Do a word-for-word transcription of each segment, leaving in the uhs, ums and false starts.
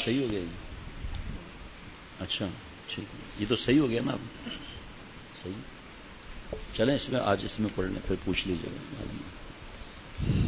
صحیح ہو گیا یہ؟ اچھا ٹھیک، یہ تو صحیح ہو گیا نا اب صحیح. چلیں اس میں آج اس میں پڑھ لیں، پھر پوچھ لیجیے گا.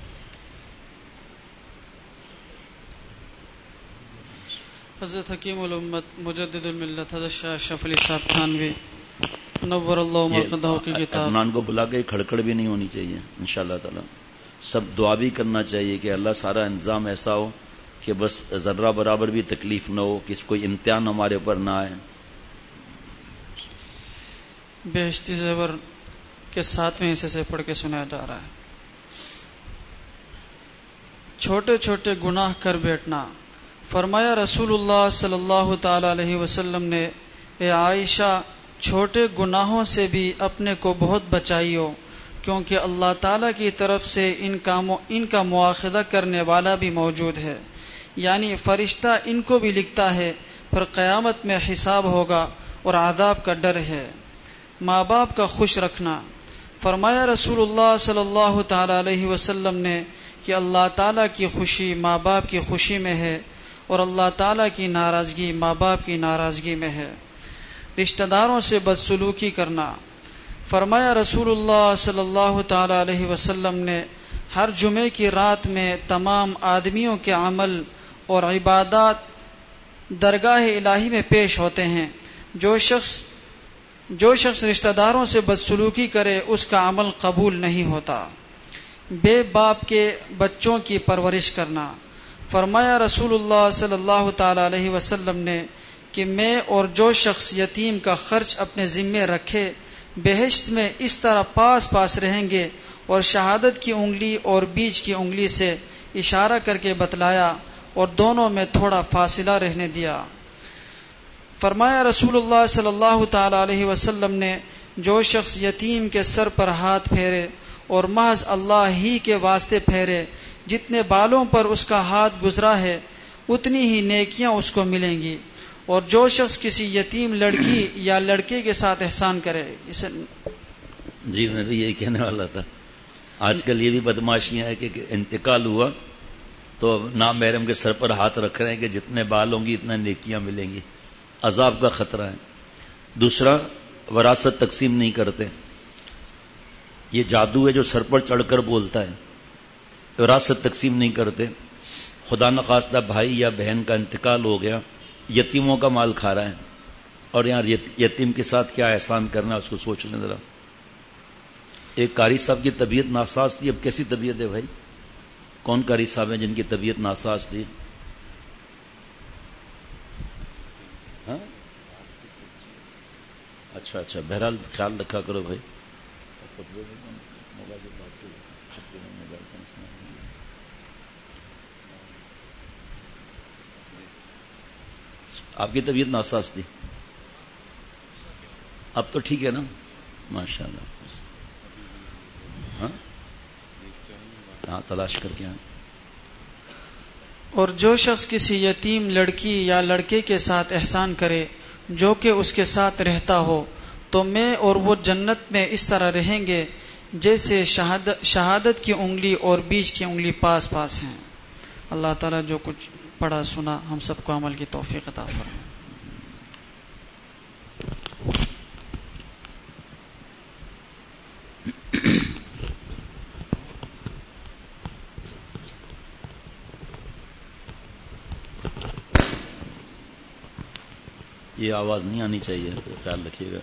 حضرت حکیم الامت مجدد الملت حضرت شاہ اشرف علی صاحب تھانوی نور اللہ مرقدہ کی کتاب. عدنان کو بلا کے کھڑکڑ بھی نہیں ہونی چاہیے انشاءاللہ تعالی. سب دعا بھی کرنا چاہیے کہ اللہ سارا انتظام ایسا ہو کہ بس ذرہ برابر بھی تکلیف نہ ہو، کس کوئی امتحان ہمارے اوپر نہ آئے. بہشتی زیور کے ساتویں حصے سے پڑھ کے سنایا جا رہا ہے. چھوٹے چھوٹے گناہ کر بیٹھنا. فرمایا رسول اللہ صلی اللہ تعالی علیہ وسلم نے، اے عائشہ چھوٹے گناہوں سے بھی اپنے کو بہت بچائیو، کیونکہ اللہ تعالیٰ کی طرف سے ان کا ان کا مواخذہ کرنے والا بھی موجود ہے، یعنی فرشتہ ان کو بھی لکھتا ہے، پھر قیامت میں حساب ہوگا اور عذاب کا ڈر ہے. ماں باپ کا خوش رکھنا. فرمایا رسول اللہ صلی اللہ تعالی علیہ وسلم نے کہ اللہ تعالیٰ کی خوشی ماں باپ کی خوشی میں ہے اور اللہ تعالیٰ کی ناراضگی ماں باپ کی ناراضگی میں ہے. رشتہ داروں سے بدسلوکی کرنا. فرمایا رسول اللہ صلی اللہ تعالی علیہ وسلم نے، ہر جمعے کی رات میں تمام آدمیوں کے عمل اور عبادات درگاہ الہی میں پیش ہوتے ہیں. جو شخص جو شخص رشتہ داروں سے بدسلوکی کرے اس کا عمل قبول نہیں ہوتا. بے باپ کے بچوں کی پرورش کرنا. فرمایا رسول اللہ صلی اللہ تعالی علیہ وسلم نے کہ میں اور جو شخص یتیم کا خرچ اپنے ذمے رکھے بہشت میں اس طرح پاس پاس رہیں گے. اور شہادت کی انگلی اور بیچ کی انگلی سے اشارہ کر کے بتلایا اور دونوں میں تھوڑا فاصلہ رہنے دیا. فرمایا رسول اللہ صلی اللہ تعالی علیہ وسلم نے، جو شخص یتیم کے سر پر ہاتھ پھیرے اور محض اللہ ہی کے واسطے پھیرے، جتنے بالوں پر اس کا ہاتھ گزرا ہے اتنی ہی نیکیاں اس کو ملیں گی. اور جو شخص کسی یتیم لڑکی یا لڑکے کے ساتھ احسان کرے، اسے جی میں بھی یہی کہنے والا تھا. آج کل یہ بھی بدماشیاں ہیں کہ انتقال ہوا تو نامحرم کے سر پر ہاتھ رکھ رہے ہیں کہ جتنے بال ہوں گی اتنا نیکیاں ملیں گی. عذاب کا خطرہ ہے. دوسرا، وراثت تقسیم نہیں کرتے. یہ جادو ہے جو سر پر چڑھ کر بولتا ہے. وراثت تقسیم نہیں کرتے. خدا نخواستہ بھائی یا بہن کا انتقال ہو گیا، یتیموں کا مال کھا رہا ہے، اور یہاں یتیم کے ساتھ کیا احسان کرنا ہے اس کو سوچ لیں ذرا. ایک قاری صاحب کی طبیعت ناساز تھی، اب کیسی طبیعت ہے بھائی؟ کون قاری صاحب ہیں جن کی طبیعت ناساز تھی؟ ہاں اچھا اچھا بہرحال خیال رکھا کرو بھائی. آپ کی طبیعت ناساز تھی، اب تو ٹھیک ہے نا ماشاء اللہ. ہاں ہاں تلاش کر کے. اور جو شخص کسی یتیم لڑکی یا لڑکے کے ساتھ احسان کرے جو کہ اس کے ساتھ رہتا ہو، تو میں اور وہ جنت میں اس طرح رہیں گے جیسے شہادت شہادت کی انگلی اور بیچ کی انگلی پاس پاس ہیں. اللہ تعالیٰ جو کچھ پڑھا سنا ہم سب کو عمل کی توفیق عطا فرمائے. یہ آواز نہیں آنی چاہیے، خیال رکھیے گا.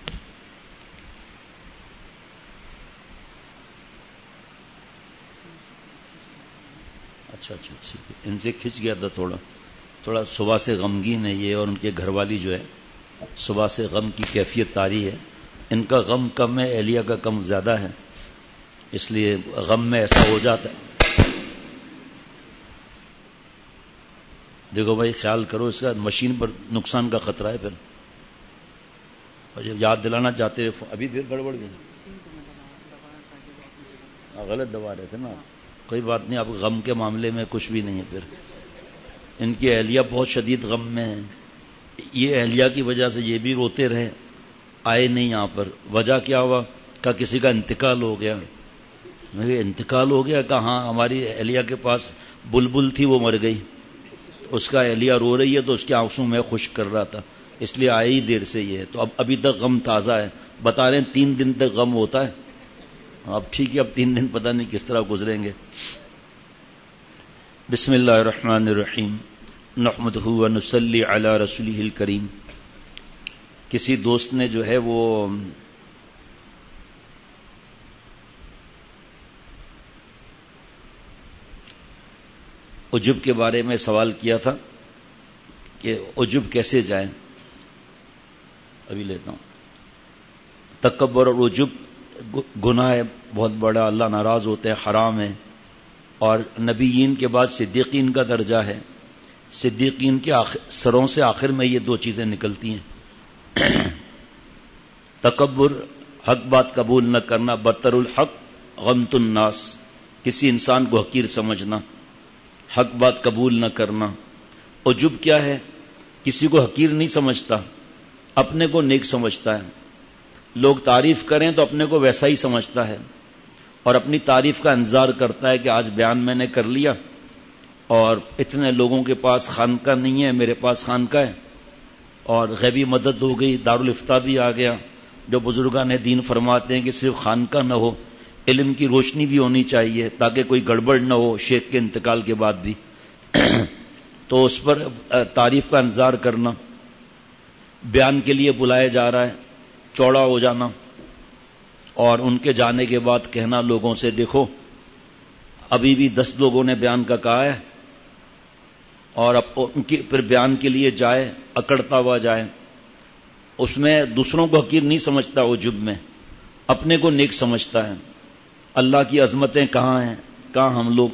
اچھا اچھا ٹھیک ہے. ان سے کھنچ گیا تھا تھوڑا تھوڑا صبح سے غمگین ہے یہ، اور ان کے گھر والی جو ہے صبح سے غم کی کیفیت طاری ہے. ان کا غم کم ہے، اہلیہ کا کم زیادہ ہے، اس لیے غم میں ایسا ہو جاتا ہے. دیکھو بھائی خیال کرو اس کا، مشین پر نقصان کا خطرہ ہے. پھر اور جب یاد دلانا چاہتے ابھی پھر گڑبڑ گئی، غلط دبا رہے تھے نا. کوئی بات نہیں، اب غم کے معاملے میں کچھ بھی نہیں ہے. پھر ان کی اہلیہ بہت شدید غم میں ہے. یہ اہلیہ کی وجہ سے یہ بھی روتے رہے، آئے نہیں یہاں پر. وجہ کیا ہوا؟ کہ کسی کا انتقال ہو گیا. انتقال ہو گیا کہاں؟ ہماری اہلیہ کے پاس بلبل تھی وہ مر گئی. اس کا اہلیہ رو رہی ہے تو اس کے آنسوں میں خشک کر رہا تھا، اس لیے آئی ہی دیر سے یہ ہے، تو اب ابھی تک غم تازہ ہے. بتا رہے ہیں تین دن تک غم ہوتا ہے. اب ٹھیک ہے، اب تین دن پتہ نہیں کس طرح گزریں گے. بسم اللہ الرحمن الرحیم نحمدہ ونصلی علی رسولہ الکریم. کسی دوست نے جو ہے وہ عجب کے بارے میں سوال کیا تھا کہ عجب کیسے جائیں. ابھی لیتا ہوں. تکبر اور عجب گناہ ہے بہت بڑا، اللہ ناراض ہوتے ہیں، حرام ہے. اور نبیین کے بعد صدیقین کا درجہ ہے. صدیقین کے آخر سروں سے آخر میں یہ دو چیزیں نکلتی ہیں. تکبر، حق بات قبول نہ کرنا، برتر الحق غمت الناس، کسی انسان کو حقیر سمجھنا، حق بات قبول نہ کرنا. عجب کیا ہے؟ کسی کو حقیر نہیں سمجھتا، اپنے کو نیک سمجھتا ہے. لوگ تعریف کریں تو اپنے کو ویسا ہی سمجھتا ہے اور اپنی تعریف کا انتظار کرتا ہے کہ آج بیان میں نے کر لیا اور اتنے لوگوں کے پاس خانقاہ نہیں ہے، میرے پاس خانقاہ ہے اور غیبی مدد ہو گئی، دارالافتاء بھی آ گیا. جو بزرگان دین فرماتے ہیں کہ صرف خانقاہ نہ ہو، علم کی روشنی بھی ہونی چاہیے تاکہ کوئی گڑبڑ نہ ہو شیخ کے انتقال کے بعد بھی. تو اس پر تعریف کا انتظار کرنا، بیان کے لیے بلایا جا رہا ہے، چوڑا ہو جانا اور ان کے جانے کے بعد کہنا لوگوں سے دیکھو ابھی بھی دس لوگوں نے بیان کا کہا ہے، اور اب ان کی پھر بیان کے لیے جائے اکڑتا ہوا جائے. اس میں دوسروں کو حقیر نہیں سمجھتا، عجب میں اپنے کو نیک سمجھتا ہے. اللہ کی عظمتیں کہاں ہیں، کہاں ہم لوگ.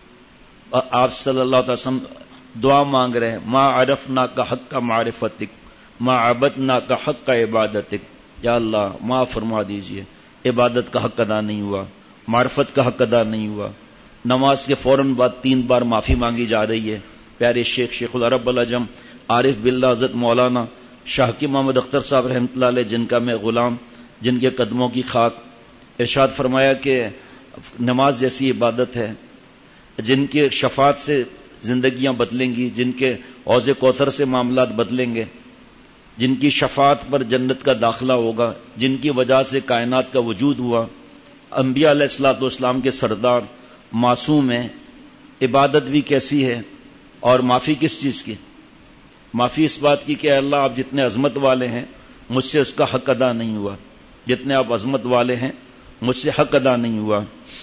آپ صلی اللہ علیہ وسلم دعا مانگ رہے ہیں، ما عرفنا کا حق کا معرفتک، ما عبدنا کا حق کا عبادتک. یا اللہ معاف فرما دیجئے، عبادت کا حق ادا نہیں ہوا، معرفت کا حق ادا نہیں ہوا. نماز کے فوراً بعد تین بار معافی مانگی جا رہی ہے. پیارے شیخ شیخ العرب العجم عارف باللہ حضرت مولانا شاہ کی محمد اختر صاحب رحمۃ اللہ علیہ، جن کا میں غلام، جن کے قدموں کی خاک، ارشاد فرمایا کہ نماز جیسی عبادت ہے جن کے شفاعت سے زندگیاں بدلیں گی، جن کے حوض کوثر سے معاملات بدلیں گے، جن کی شفاعت پر جنت کا داخلہ ہوگا، جن کی وجہ سے کائنات کا وجود ہوا. انبیاء علیہ الصلوۃ والسلام کے سردار، معصوم ہیں. عبادت بھی کیسی ہے اور معافی کس چیز کی؟ معافی اس بات کی کہ اللہ آپ جتنے عظمت والے ہیں مجھ سے اس کا حق ادا نہیں ہوا، جتنے آپ عظمت والے ہیں مجھ سے حق ادا نہیں ہوا.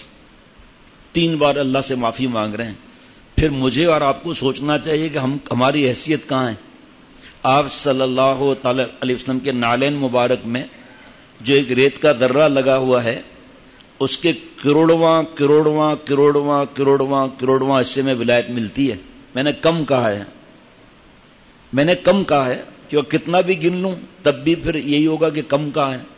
تین بار اللہ سے معافی مانگ رہے ہیں. پھر مجھے اور آپ کو سوچنا چاہیے کہ ہم ہماری حیثیت کہاں ہے. آپ صلی اللہ تعالی علیہ وسلم کے نالین مبارک میں جو ایک ریت کا درہ لگا ہوا ہے، اس کے کروڑواں کروڑواں کروڑواں کروڑواں کروڑواں حصے میں ولایت ملتی ہے. میں نے کم کہا ہے، میں نے کم کہا ہے کہ کتنا بھی گن لوں تب بھی پھر یہی ہوگا کہ کم کہا ہے.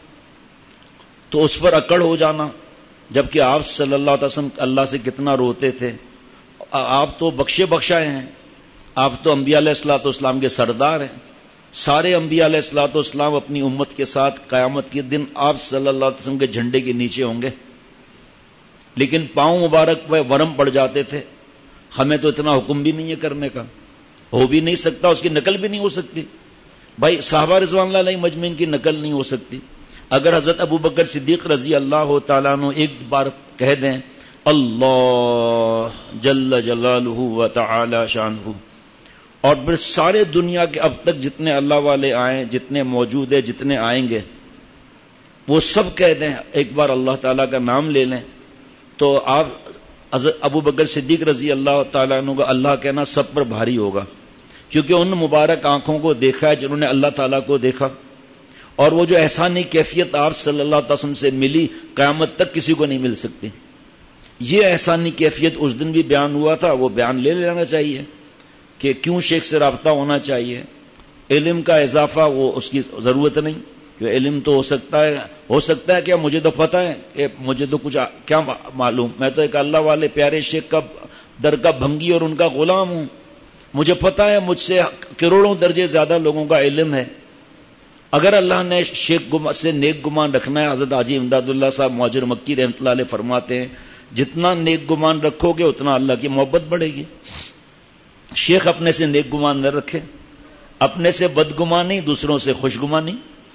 تو اس پر اکڑ ہو جانا، جبکہ آپ صلی اللہ علیہ وسلم اللہ سے کتنا روتے تھے. آپ تو بخشے بخشائے ہیں، آپ تو انبیاء علیہ الصلوۃ والسلام کے سردار ہیں. سارے انبیاء علیہ الصلوۃ والسلام اپنی امت کے ساتھ قیامت کے دن آپ صلی اللہ علیہ وسلم کے جھنڈے کے نیچے ہوں گے، لیکن پاؤں مبارک پہ ورم پڑ جاتے تھے. ہمیں تو اتنا حکم بھی نہیں ہے کرنے کا، ہو بھی نہیں سکتا، اس کی نقل بھی نہیں ہو سکتی. بھائی صحابہ رضوان اللہ علیہ مجمعین کی نقل نہیں ہو سکتی. اگر حضرت ابو بکر صدیق رضی اللہ تعالیٰ عنہ ایک بار کہہ دیں اللہ جل جلالہ و تعالی شانہ، اور پھر سارے دنیا کے اب تک جتنے اللہ والے آئیں، جتنے موجود ہیں، جتنے آئیں گے، وہ سب کہہ دیں ایک بار اللہ تعالیٰ کا نام لے لیں، تو آپ حضرت ابو بکر صدیق رضی اللہ تعالیٰ عنہ کا اللہ کہنا سب پر بھاری ہوگا، کیونکہ ان مبارک آنکھوں کو دیکھا ہے جنہوں نے اللہ تعالیٰ کو دیکھا. اور وہ جو احسانی کیفیت آپ صلی اللہ علیہ وسلم سے ملی قیامت تک کسی کو نہیں مل سکتی. یہ احسانی کیفیت اس دن بھی بیان ہوا تھا، وہ بیان لے لینا چاہیے کہ کیوں شیخ سے رابطہ ہونا چاہیے. علم کا اضافہ وہ اس کی ضرورت نہیں، کہ علم تو ہو سکتا ہے ہو سکتا ہے کہ مجھے تو پتہ ہے کہ مجھے تو کچھ کیا معلوم، میں تو ایک اللہ والے پیارے شیخ کا در کا بھنگی اور ان کا غلام ہوں. مجھے پتہ ہے مجھ سے کروڑوں درجے زیادہ لوگوں کا علم ہے. اگر اللہ نے شیخ سے نیک گمان رکھنا ہے، حضرت حاجی امداد اللہ صاحب موجر مکی رحمۃ اللہ علیہ فرماتے ہیں جتنا نیک گمان رکھو گے اتنا اللہ کی محبت بڑھے گی. شیخ اپنے سے نیک گمان نہ رکھے، اپنے سے بدگمانی، دوسروں سے خوش گمانی۔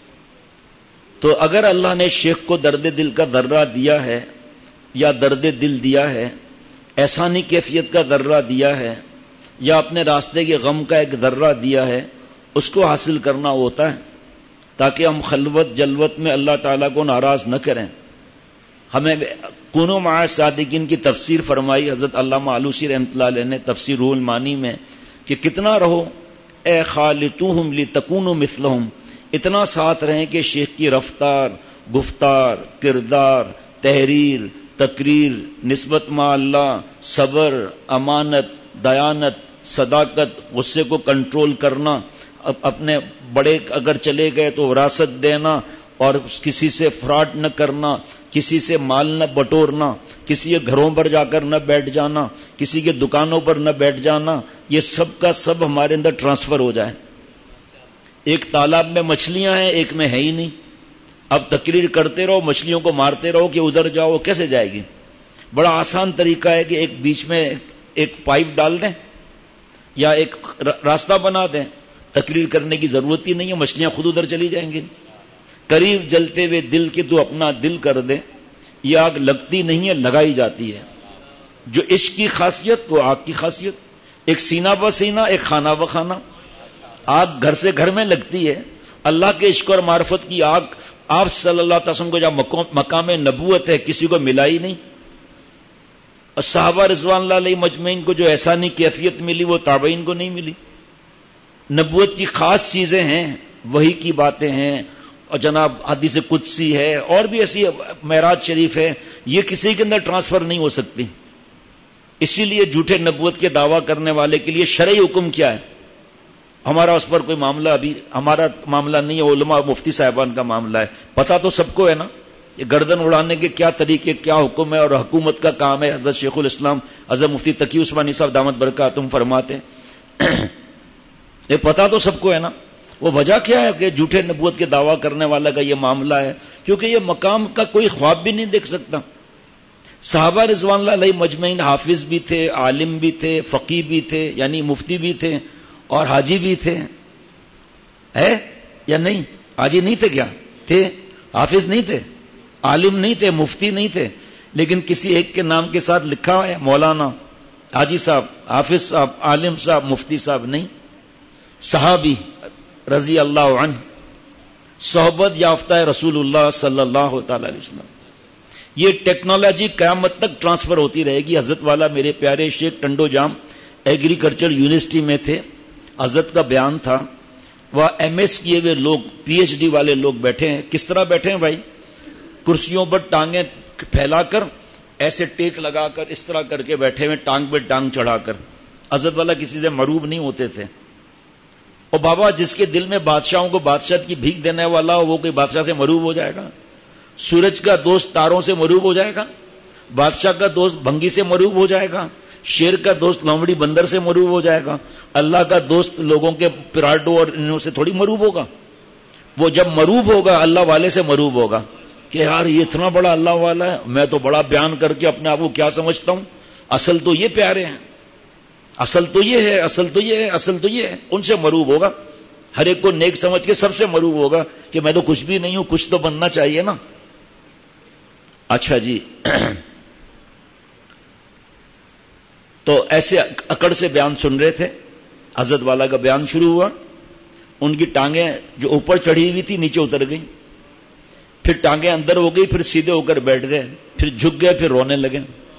تو اگر اللہ نے شیخ کو درد دل کا ذرہ دیا ہے یا درد دل دیا ہے، احسانی کیفیت کا ذرہ دیا ہے، یا اپنے راستے کے غم کا ایک ذرہ دیا ہے، اس کو حاصل کرنا ہوتا ہے تاکہ ہم خلوت جلوت میں اللہ تعالیٰ کو ناراض نہ کریں۔ ہمیں کونوا مع صادقین کی تفسیر فرمائی حضرت علامہ آلوسی رحمۃ اللہ علیہ نے تفسیر روح المعانی میں کہ کتنا رہو اے خالطوہم لتکونوا مثلہم، اتنا ساتھ رہیں کہ شیخ کی رفتار، گفتار، کردار، تحریر، تقریر، نسبت مع اللہ، صبر، امانت، دیانت، صداقت، غصے کو کنٹرول کرنا، اپنے بڑے اگر چلے گئے تو وراثت دینا، اور کسی سے فراڈ نہ کرنا، کسی سے مال نہ بٹورنا، کسی کے گھروں پر جا کر نہ بیٹھ جانا، کسی کے دکانوں پر نہ بیٹھ جانا، یہ سب کا سب ہمارے اندر ٹرانسفر ہو جائے۔ ایک تالاب میں مچھلیاں ہیں، ایک میں ہے ہی نہیں، اب تقریر کرتے رہو، مچھلیوں کو مارتے رہو کہ ادھر جاؤ، کیسے جائے گی؟ بڑا آسان طریقہ ہے کہ ایک بیچ میں ایک پائپ ڈال دیں یا ایک راستہ بنا دیں، تقریر کرنے کی ضرورت ہی نہیں ہے، مچھلیاں خود ادھر چلی جائیں گی۔ قریب جلتے ہوئے دل کی تو اپنا دل کر دے، یہ آگ لگتی نہیں ہے، لگائی جاتی ہے۔ جو عشق کی خاصیت وہ آگ کی خاصیت، ایک سینہ بہ سینہ، ایک خانہ بہ خانہ۔ آگ گھر سے گھر میں لگتی ہے، اللہ کے عشق اور معرفت کی آگ آپ صلی اللہ علیہ وسلم کو جہاں مقام نبوت ہے کسی کو ملا ہی نہیں۔ اور صحابہ رضوان اللہ علیہ مجمعین کو جو احسانی کیفیت ملی وہ تابعین کو نہیں ملی۔ نبوت کی خاص چیزیں ہیں، وحی کی باتیں ہیں، اور جناب حدیث قدسی ہے، اور بھی ایسی معراج شریف ہے، یہ کسی کے اندر ٹرانسفر نہیں ہو سکتی۔ اسی لیے جھوٹے نبوت کے دعویٰ کرنے والے کے لیے شرعی حکم کیا ہے؟ ہمارا اس پر کوئی معاملہ ابھی ہمارا معاملہ نہیں ہے، علماء مفتی صاحبان کا معاملہ ہے، پتہ تو سب کو ہے نا یہ گردن اڑانے کے کیا طریقے، کیا حکم ہے، اور حکومت کا کام ہے۔ حضرت شیخ الاسلام حضرت مفتی تقی عثمانی صاحب دامت برکاتہم فرماتے ہیں یہ پتہ تو سب کو ہے نا۔ وہ وجہ کیا ہے کہ جھوٹے نبوت کے دعویٰ کرنے والا کا یہ معاملہ ہے؟ کیونکہ یہ مقام کا کوئی خواب بھی نہیں دیکھ سکتا۔ صحابہ رضوان اللہ علیہ مجمعین حافظ بھی تھے، عالم بھی تھے، فقی بھی تھے، یعنی مفتی بھی تھے، اور حاجی بھی تھے، ہے یا نہیں؟ حاجی نہیں تھے کیا؟ تھے۔ حافظ نہیں تھے، عالم نہیں تھے، مفتی نہیں تھے، لیکن کسی ایک کے نام کے ساتھ لکھا ہے مولانا، حاجی صاحب، حافظ صاحب، عالم صاحب، مفتی صاحب نہیں۔ صحابی رضی اللہ عنہ، صحبت یافتہ رسول اللہ صلی اللہ تعالی علیہ وسلم۔ یہ ٹیکنالوجی قیامت تک ٹرانسفر ہوتی رہے گی۔ حضرت والا میرے پیارے شیخ ٹنڈو جام ایگریکلچر یونیورسٹی میں تھے، حضرت کا بیان تھا، وہ ایم ایس کیے ہوئے لوگ، پی ایچ ڈی والے لوگ بیٹھے ہیں۔ کس طرح بیٹھے ہیں بھائی؟ کرسیوں پر ٹانگیں پھیلا کر، ایسے ٹیک لگا کر، اس طرح کر کے بیٹھے ہوئے، ٹانگ پہ ٹانگ چڑھا کر۔ حضرت والا کسی سے مروب نہیں ہوتے تھے۔ اور بابا جس کے دل میں بادشاہوں کو بادشاہ کی بھیک دینے والا ہو وہ کوئی بادشاہ سے مروب ہو جائے گا؟ سورج کا دوست تاروں سے مروب ہو جائے گا؟ بادشاہ کا دوست بھنگی سے مروب ہو جائے گا؟ شیر کا دوست لومڑی بندر سے مروب ہو جائے گا؟ اللہ کا دوست لوگوں کے پراڈو اور انہوں سے تھوڑی مروب ہوگا۔ وہ جب مروب ہوگا اللہ والے سے مروب ہوگا کہ یار یہ اتنا بڑا اللہ والا ہے، میں تو بڑا بیان کر کے اپنے آپ کو کیا سمجھتا ہوں، اصل تو یہ پیارے ہیں، اصل تو یہ ہے، اصل تو یہ ہے، اصل تو یہ ہے۔ ان سے مروب ہوگا، ہر ایک کو نیک سمجھ کے سب سے مروب ہوگا کہ میں تو کچھ بھی نہیں ہوں، کچھ تو بننا چاہیے نا۔ اچھا جی، تو ایسے اکڑ سے بیان سن رہے تھے، حضرت والا کا بیان شروع ہوا، ان کی ٹانگیں جو اوپر چڑھی ہوئی تھی نیچے اتر گئی، پھر ٹانگیں اندر ہو گئی، پھر سیدھے ہو کر بیٹھ گئے، پھر جھک گئے، پھر رونے لگے،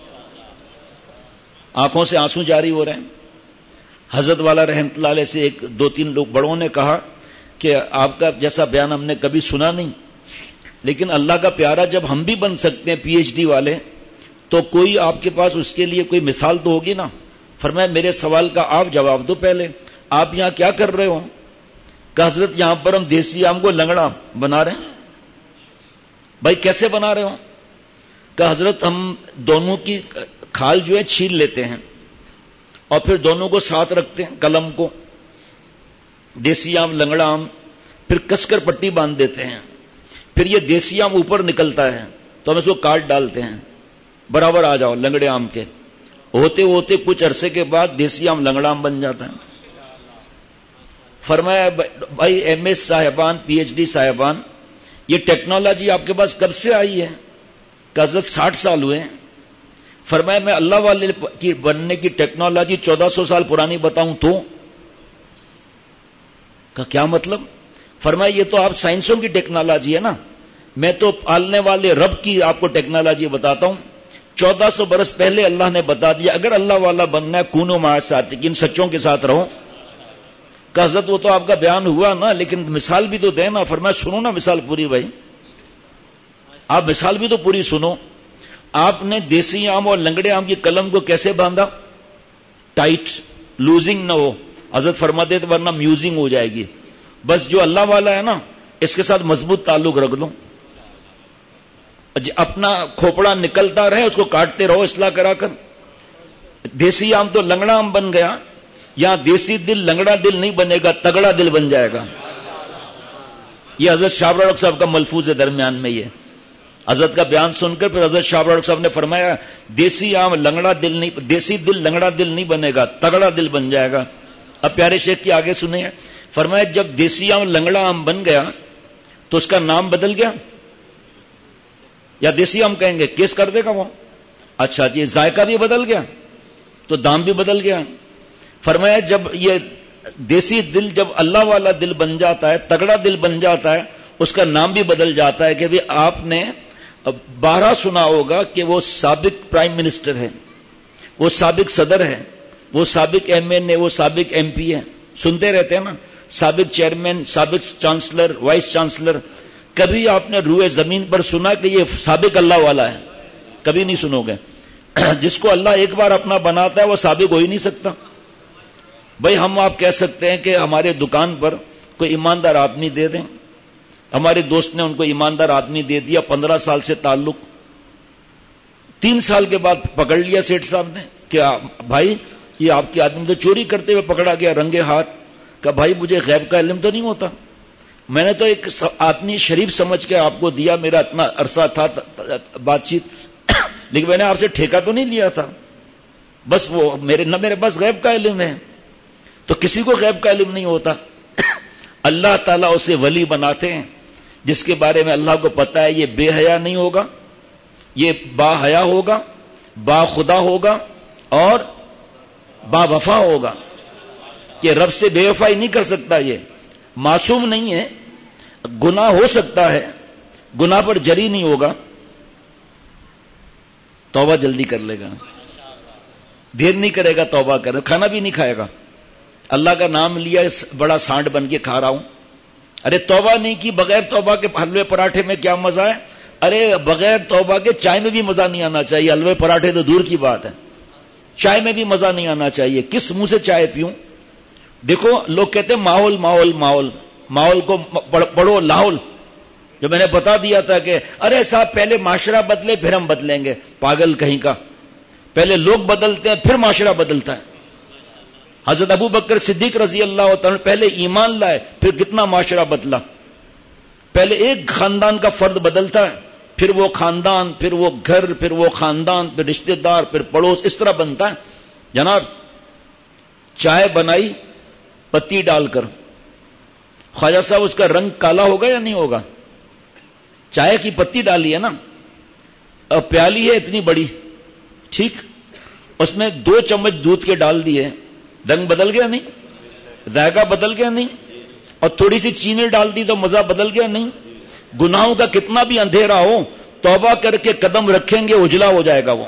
آنکھوں سے آنسو جاری ہو رہے ہیں۔ حضرت والا رحمت اللہ علیہ سے ایک دو تین لوگ بڑوں نے کہا کہ آپ کا جیسا بیان ہم نے کبھی سنا نہیں، لیکن اللہ کا پیارا جب ہم بھی بن سکتے ہیں پی ایچ ڈی والے، تو کوئی آپ کے پاس اس کے لیے کوئی مثال تو ہوگی نا۔ فرمایا میرے سوال کا آپ جواب دو پہلے، آپ یہاں کیا کر رہے ہو؟ کہ حضرت یہاں پر ہم دیسی آم کو لنگڑا بنا رہے ہیں۔ بھائی کیسے بنا رہے ہو؟ کہ حضرت ہم دونوں کی کھال جو ہے چھیل لیتے ہیں اور پھر دونوں کو ساتھ رکھتے ہیں، قلم کو، دیسی آم لنگڑا آم، پھر کس کر پٹی باندھ دیتے ہیں، پھر یہ دیسی آم اوپر نکلتا ہے تو ہم اس کو کاٹ ڈالتے ہیں، برابر آ جاؤ لنگڑے آم کے، ہوتے ہوتے کچھ عرصے کے بعد دیسی آم لنگڑا آم بن جاتا ہے. فرمایا بھائی ایم ایس صاحبان، پی ایچ ڈی صاحبان، یہ ٹیکنالوجی آپ کے پاس کب سے آئی ہے؟ کہ حضرت ساٹھ سال ہوئے ہیں. فرمایا میں اللہ والے کی بننے کی ٹیکنالوجی چودہ سو سال پرانی بتاؤں تو؟ کہ کیا مطلب؟ فرمایا یہ تو آپ سائنسوں کی ٹیکنالوجی ہے نا، میں تو پالنے والے رب کی آپ کو ٹیکنالوجی بتاتا ہوں. چودہ سو برس پہلے اللہ نے بتا دیا اگر اللہ والا بننا ہے کونو مع صادقین، سچوں کے ساتھ رہو. کہ حضرت وہ تو آپ کا بیان ہوا نا، لیکن مثال بھی تو دے نا. فرمایا سنو نا مثال پوری بھائی، آپ مثال بھی تو پوری سنو. آپ نے دیسی آم اور لنگڑے آم کی کلم کو کیسے باندھا؟ ٹائٹ، لوزنگ نہ ہو. حضرت فرماتے تھے ورنہ میوزنگ ہو جائے گی. بس جو اللہ والا ہے نا اس کے ساتھ مضبوط تعلق رکھ لو. اپنا کھوپڑا نکلتا رہے اس کو کاٹتے رہو اصلاح کرا کر. دیسی آم تو لنگڑا آم بن گیا، یہاں دیسی دل لنگڑا دل نہیں بنے گا، تگڑا دل بن جائے گا. یہ حضرت شاہ ڈاکٹر صاحب کا ملفوظ ہے درمیان میں. یہ حضرت کا بیان سن کر پھر حضرت شاہ ڈاکٹر صاحب نے فرمایا دیسی آم لنگڑا دل نہیں، دیسی دل لنگڑا دل نہیں بنے گا، تگڑا دل بن جائے گا. اب پیارے شیخ کی آگے سنیں. فرمایا جب دیسی آم لنگڑا آم بن گیا تو اس کا نام بدل گیا، یا دیسی آم کہیں گے کیس کر دے گا وہ. اچھا جی، ذائقہ بھی بدل گیا تو دام بھی بدل گیا. فرمایا جب یہ دیسی دل جب اللہ والا دل بن جاتا ہے، تگڑا دل بن جاتا ہے، اس کا نام بھی بدل جاتا ہے. کہ بھی آپ نے بارہ سنا ہوگا کہ وہ سابق پرائم منسٹر ہے، وہ سابق صدر ہے، وہ سابق ایم این اے، وہ سابق ایم پی ہے. سنتے رہتے ہیں نا، سابق چیئرمین، سابق چانسلر، وائس چانسلر. کبھی آپ نے روئے زمین پر سنا کہ یہ سابق اللہ والا ہے؟ کبھی نہیں سنو گے. جس کو اللہ ایک بار اپنا بناتا ہے وہ سابق ہو ہی نہیں سکتا. بھائی ہم آپ کہہ سکتے ہیں کہ ہمارے دکان پر کوئی ایماندار آدمی دے دیں. ہمارے دوست نے ان کو ایماندار آدمی دے دیا، پندرہ سال سے تعلق. تین سال کے بعد پکڑ لیا سیٹھ صاحب نے کہ بھائی یہ آپ کے آدمی تو چوری کرتے ہوئے پکڑا گیا رنگے ہاتھ. کہ بھائی مجھے غیب کا علم تو نہیں ہوتا، میں نے تو ایک آدمی شریف سمجھ کے آپ کو دیا، میرا اتنا عرصہ تھا بات چیت، لیکن میں نے آپ سے ٹھیکہ تو نہیں لیا تھا. بس وہ میرے نہ میرے پاس غیب کا علم ہے. تو کسی کو غیب کا علم نہیں ہوتا. اللہ تعالیٰ اسے ولی بناتے ہیں جس کے بارے میں اللہ کو پتا ہے یہ بے حیا نہیں ہوگا، یہ با حیا ہوگا، با خدا ہوگا اور با وفا ہوگا. کہ رب سے بے وفائی نہیں کر سکتا، یہ معصوم نہیں ہے، گناہ ہو سکتا ہے، گناہ پر جری نہیں ہوگا، توبہ جلدی کر لے گا، دیر نہیں کرے گا توبہ کرے، کھانا بھی نہیں کھائے گا. اللہ کا نام لیا بڑا سانڈ بن کے کھا رہا ہوں. ارے توبہ نہیں کی، بغیر توبہ کے حلوے پراٹھے میں کیا مزہ ہے؟ ارے بغیر توبہ کے چائے میں بھی مزہ نہیں آنا چاہیے. حلوے پراٹھے تو دور کی بات ہے، چائے میں بھی مزہ نہیں آنا چاہیے. کس منہ سے چائے پیوں؟ دیکھو لوگ کہتے ہیں ماحول ماحول ماحول ماحول کو پڑھو لاہول. جو میں نے بتا دیا تھا کہ ارے صاحب پہلے معاشرہ بدلے پھر ہم بدلیں گے. پاگل کہیں کا، پہلے لوگ بدلتے ہیں پھر معاشرہ بدلتا ہے. حضرت ابو بکر صدیق رضی اللہ تعالی پہلے ایمان لائے پھر کتنا معاشرہ بدلا. پہلے ایک خاندان کا فرد بدلتا ہے، پھر وہ خاندان، پھر وہ گھر، پھر وہ خاندان، پھر رشتہ دار، پھر پڑوس، اس طرح بنتا ہے. جناب چائے بنائی پتی ڈال کر، خواجہ صاحب اس کا رنگ کالا ہوگا یا نہیں ہوگا؟ چائے کی پتی ڈالی ہے نا، اب پیالی ہے اتنی بڑی، ٹھیک، اس میں دو چمچ دودھ کے ڈال دیے، رنگ بدل گیا نہیں؟ ذائقہ بدل گیا نہیں؟ اور تھوڑی سی چینی ڈال دی تو مزہ بدل گیا نہیں؟ گناہوں کا کتنا بھی اندھیرا ہو توبہ کر کے قدم رکھیں گے اجلا ہو جائے گا وہ.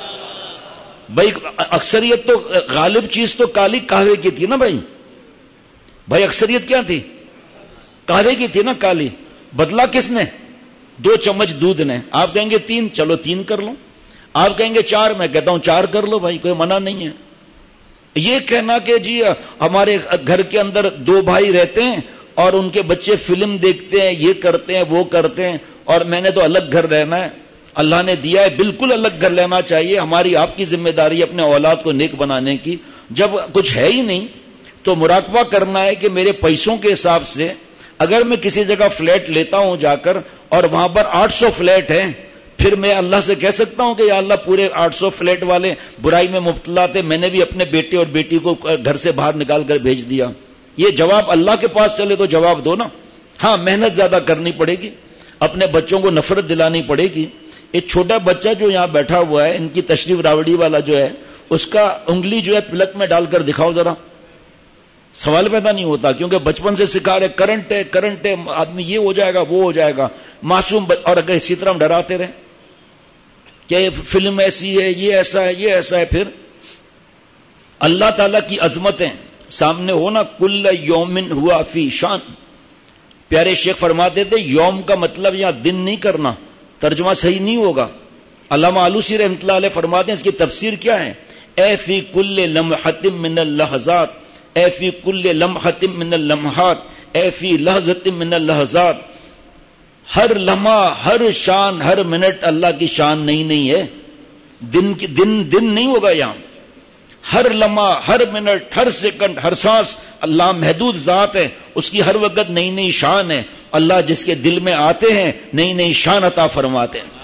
بھائی اکثریت تو غالب چیز تو کالی قہوے کی تھی نا بھائی. بھائی اکثریت کیا تھی؟ قہوے کی تھی نا کالی. بدلا کس نے؟ دو چمچ دودھ نے. آپ کہیں گے تین، چلو تین کر لو. آپ کہیں گے چار، میں کہتا ہوں چار کر لو بھائی، کوئی منع نہیں ہے. یہ کہنا کہ جی ہمارے گھر کے اندر دو بھائی رہتے ہیں اور ان کے بچے فلم دیکھتے ہیں، یہ کرتے ہیں وہ کرتے ہیں، اور میں نے تو الگ گھر رہنا ہے. اللہ نے دیا ہے بالکل الگ گھر لینا چاہیے. ہماری آپ کی ذمہ داری اپنے اولاد کو نیک بنانے کی. جب کچھ ہے ہی نہیں تو مراقبہ کرنا ہے کہ میرے پیسوں کے حساب سے اگر میں کسی جگہ فلیٹ لیتا ہوں جا کر اور وہاں پر آٹھ سو فلیٹ ہیں پھر میں اللہ سے کہہ سکتا ہوں کہ یا اللہ پورے آٹھ سو فلیٹ والے برائی میں مبتلا تھے، میں نے بھی اپنے بیٹے اور بیٹی کو گھر سے باہر نکال کر بھیج دیا. یہ جواب اللہ کے پاس چلے تو جواب دو نا. ہاں محنت زیادہ کرنی پڑے گی، اپنے بچوں کو نفرت دلانی پڑے گی. ایک چھوٹا بچہ جو یہاں بیٹھا ہوا ہے، ان کی تشریف راوڑی والا جو ہے، اس کا انگلی جو ہے پلک میں ڈال کر دکھاؤ ذرا. سوال پیدا نہیں ہوتا، کیونکہ بچپن سے سکھا رہے کرنٹ ہے کرنٹ ہے، آدمی یہ ہو جائے گا وہ ہو جائے گا. معصوم ب... اور اگر اسی طرح ہم ڈراتے رہیں کہ یہ فلم ایسی ہے، یہ ایسا ہے، یہ ایسا ہے، پھر اللہ تعالی کی عظمتیں سامنے ہونا. کل یومن ہوا فی شان. پیارے شیخ فرماتے تھے یوم کا مطلب یہاں دن نہیں کرنا، ترجمہ صحیح نہیں ہوگا. علامہ آلوسی رحمۃ اللہ علیہ فرماتے ہیں اس کی تفسیر کیا ہے؟ اے فی کل لمحۃ من اللحظات، اے فی کل لمحۃ من اللمحات، اے فی لحظۃ من اللحظات. ہر لمحہ، ہر شان، ہر منٹ اللہ کی شان نہیں نہیں ہے. دن کی دن دن نہیں ہوگا یہاں. ہر لمحہ، ہر منٹ، ہر سیکنڈ، ہر سانس اللہ محدود ذات ہے، اس کی ہر وقت نئی نئی شان ہے. اللہ جس کے دل میں آتے ہیں نئی نئی شان عطا فرماتے ہیں.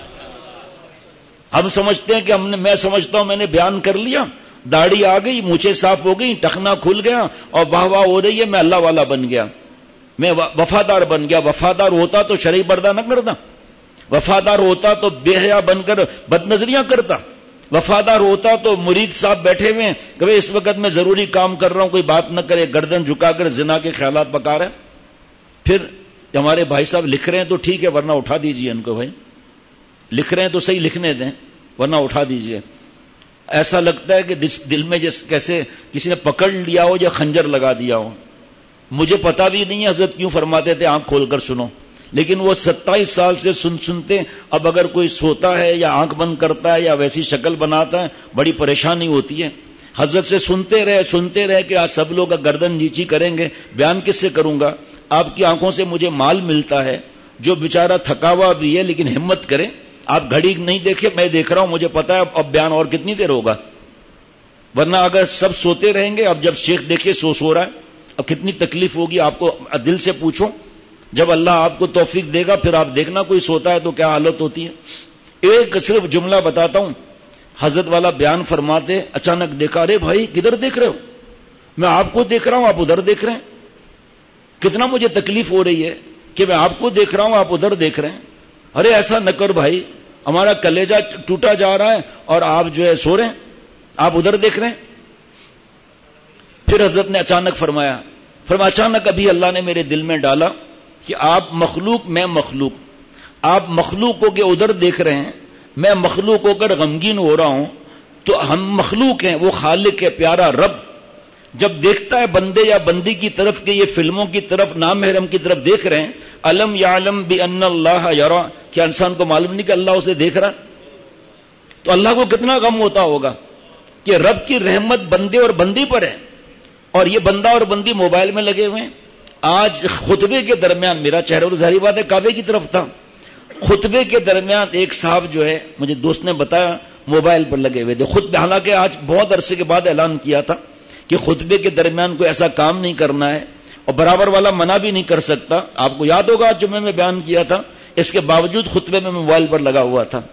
ہم سمجھتے ہیں کہ ہم نے میں سمجھتا ہوں میں نے بیان کر لیا، داڑھی آ گئی، مونچھیں صاف ہو گئی، ٹخنا کھل گیا اور واہ واہ ہو رہی ہے، میں اللہ والا بن گیا، میں وفادار بن گیا. وفادار ہوتا تو شرعی پردہ نہ کرتا، وفادار ہوتا تو بے حیا بن کر بد نظریاں کرتا، وفادار ہوتا تو مرید صاحب بیٹھے ہوئے ہیں کہ اس وقت میں ضروری کام کر رہا ہوں، کوئی بات نہ کرے، گردن جھکا کر زنا کے خیالات پکا رہے ہیں. پھر ہمارے بھائی صاحب لکھ رہے ہیں تو ٹھیک ہے، ورنہ اٹھا دیجئے ان کو. بھائی لکھ رہے ہیں تو صحیح لکھنے دیں، ورنہ اٹھا دیجئے. ایسا لگتا ہے کہ دل میں جس کیسے کسی نے پکڑ لیا ہو یا خنجر لگا دیا ہو. مجھے پتا بھی نہیں ہے حضرت کیوں فرماتے تھے آنکھ کھول کر سنو، لیکن وہ ستائیس سال سے سن سنتے اب اگر کوئی سوتا ہے یا آنکھ بند کرتا ہے یا ویسی شکل بناتا ہے بڑی پریشانی ہوتی ہے. حضرت سے سنتے رہے سنتے رہے کہ آج سب لوگ گردن نیچی کریں گے، بیان کس سے کروں گا؟ آپ کی آنکھوں سے مجھے مال ملتا ہے، جو بیچارہ تھکا ہوا بھی ہے لیکن ہمت کرے. آپ گھڑی نہیں دیکھے، میں دیکھ رہا ہوں، مجھے پتا ہے اب بیان اور کتنی دیر ہوگا. ورنہ اگر سب سوتے رہیں گے، اب جب شیخ دیکھے سو سو رہا ہے، اب کتنی تکلیف ہوگی آپ کو. دل سے پوچھو، جب اللہ آپ کو توفیق دے گا پھر آپ دیکھنا کوئی سوتا ہے تو کیا حالت ہوتی ہے. ایک صرف جملہ بتاتا ہوں، حضرت والا بیان فرماتے اچانک دیکھا، ارے بھائی کدھر دیکھ رہے ہو؟ میں آپ کو دیکھ رہا ہوں، آپ ادھر دیکھ رہے ہیں. کتنا مجھے تکلیف ہو رہی ہے کہ میں آپ کو دیکھ رہا ہوں، آپ ادھر دیکھ رہے ہیں. ارے ایسا نہ کر بھائی، ہمارا کلیجہ ٹوٹا جا رہا ہے اور آپ جو ہے سو رہے ہیں، آپ ادھر دیکھ رہے ہیں. پھر حضرت نے اچانک فرمایا فرمایا اچانک ابھی اللہ نے میرے دل میں ڈالا کہ آپ مخلوق، میں مخلوق، آپ مخلوق ہو کے ادھر دیکھ رہے ہیں، میں مخلوق ہو کر غمگین ہو رہا ہوں. تو ہم مخلوق ہیں، وہ خالق ہے پیارا رب جب دیکھتا ہے بندے یا بندی کی طرف کہ یہ فلموں کی طرف، نامحرم کی طرف دیکھ رہے ہیں، الم یعلم بان اللہ یرا، کیا انسان کو معلوم نہیں کہ اللہ اسے دیکھ رہا؟ تو اللہ کو کتنا غم ہوتا ہوگا کہ رب کی رحمت بندے اور بندی پر ہے، اور یہ بندہ اور بندی موبائل میں لگے ہوئے ہیں. آج خطبے کے درمیان، میرا چہرہ تو ظاہری بات ہے کعبے کی طرف تھا، خطبے کے درمیان ایک صاحب جو ہے مجھے دوست نے بتایا موبائل پر لگے ہوئے تھے خطبے. حالانکہ آج بہت عرصے کے بعد اعلان کیا تھا کہ خطبے کے درمیان کوئی ایسا کام نہیں کرنا ہے، اور برابر والا منع بھی نہیں کر سکتا. آپ کو یاد ہوگا جمعے میں بیان کیا تھا، اس کے باوجود خطبے میں موبائل پر لگا ہوا تھا.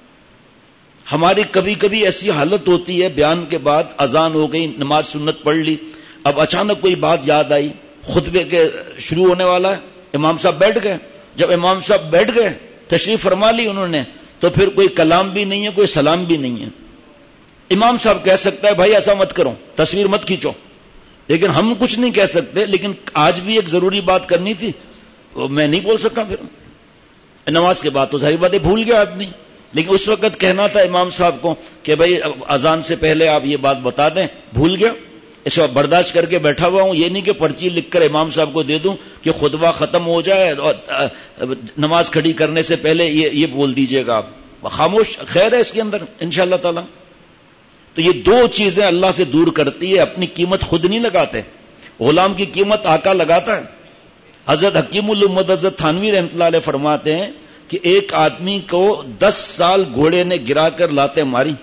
ہماری کبھی کبھی ایسی حالت ہوتی ہے، بیان کے بعد اذان ہو گئی، نماز سنت پڑھ لی، اب اچانک کوئی بات یاد آئی، خطبے کے شروع ہونے والا ہے، امام صاحب بیٹھ گئے. جب امام صاحب بیٹھ گئے، تشریف فرما لی انہوں نے، تو پھر کوئی کلام بھی نہیں ہے، کوئی سلام بھی نہیں ہے. امام صاحب کہہ سکتا ہے بھائی ایسا مت کرو، تصویر مت کھینچو، لیکن ہم کچھ نہیں کہہ سکتے. لیکن آج بھی ایک ضروری بات کرنی تھی، میں نہیں بول سکا. پھر نماز کے بعد تو ظاہر بات ہے بھول گیا آدمی، لیکن اس وقت کہنا تھا امام صاحب کو کہ بھائی اذان سے پہلے آپ یہ بات بتا دیں، بھول گیا. اس وقت برداشت کر کے بیٹھا ہوا ہوں، یہ نہیں کہ پرچی لکھ کر امام صاحب کو دے دوں کہ خطبہ ختم ہو جائے اور نماز کھڑی کرنے سے پہلے یہ یہ بول دیجئے گا. آپ خاموش، خیر ہے اس کے اندر انشاءاللہ تعالی. تو یہ دو چیزیں اللہ سے دور کرتی ہے. اپنی قیمت خود نہیں لگاتے، غلام کی قیمت آقا لگاتا ہے. حضرت حکیم الامت حضرت تھانوی رحمۃ اللہ علیہ فرماتے ہیں کہ ایک آدمی کو دس سال گھوڑے نے گرا کر لاتے ماری،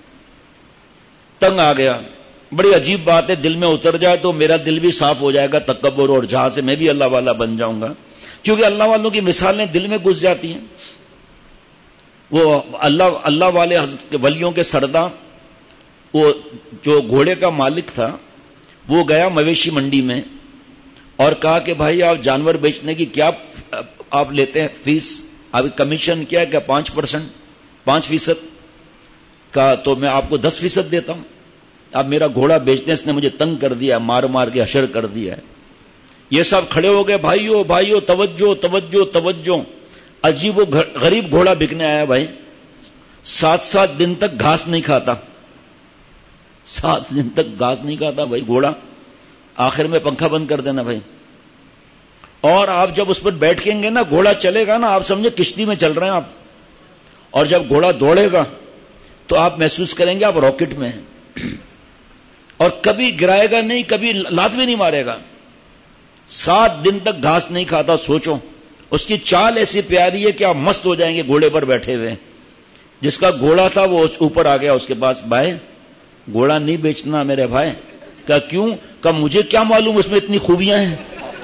تنگ آ گیا. بڑی عجیب بات ہے، دل میں اتر جائے تو میرا دل بھی صاف ہو جائے گا تکبر اور جہاں سے، میں بھی اللہ والا بن جاؤں گا. کیونکہ اللہ والوں کی مثالیں دل میں گھس جاتی ہیں. وہ اللہ اللہ والے حضرت کے ولیوں کے سردار، وہ جو گھوڑے کا مالک تھا، وہ گیا مویشی منڈی میں اور کہا کہ بھائی آپ جانور بیچنے کی کیا آپ لیتے ہیں فیس، آپ کمیشن کیا ہے؟ کیا پانچ پرسنٹ پانچ فیصد کا؟ تو میں آپ کو دس فیصد دیتا ہوں. آپ میرا گھوڑا بیچتے ہیں، اس نے مجھے تنگ کر دیا، مار مار کے حشر کر دیا ہے. یہ سب کھڑے ہو گئے، بھائیو بھائیو توجہ توجہ توجہ. عجیب و غریب گھوڑا بکنے آیا بھائی، سات سات دن تک گھاس نہیں کھاتا، سات دن تک گھاس نہیں کھاتا بھائی گھوڑا. آخر میں پنکھا بند کر دینا بھائی. اور آپ جب اس پر بیٹھیں گے نا، گھوڑا چلے گا نا، آپ سمجھے کشتی میں چل رہے ہیں آپ. اور جب گھوڑا دوڑے گا تو آپ محسوس کریں گے آپ راکٹ میں ہیں. اور کبھی گرائے گا نہیں، کبھی لات بھی نہیں مارے گا. سات دن تک گھاس نہیں کھاتا. سوچو اس کی چال ایسی پیاری ہے کہ آپ مست ہو جائیں گے گھوڑے پر بیٹھے ہوئے. جس کا گھوڑا تھا وہ اوپر آ گیا اس کے پاس، بھائی گھوڑا نہیں بیچنا میرے بھائی. کہا کیوں؟ کہا مجھے کیا معلوم اس میں اتنی خوبیاں ہیں.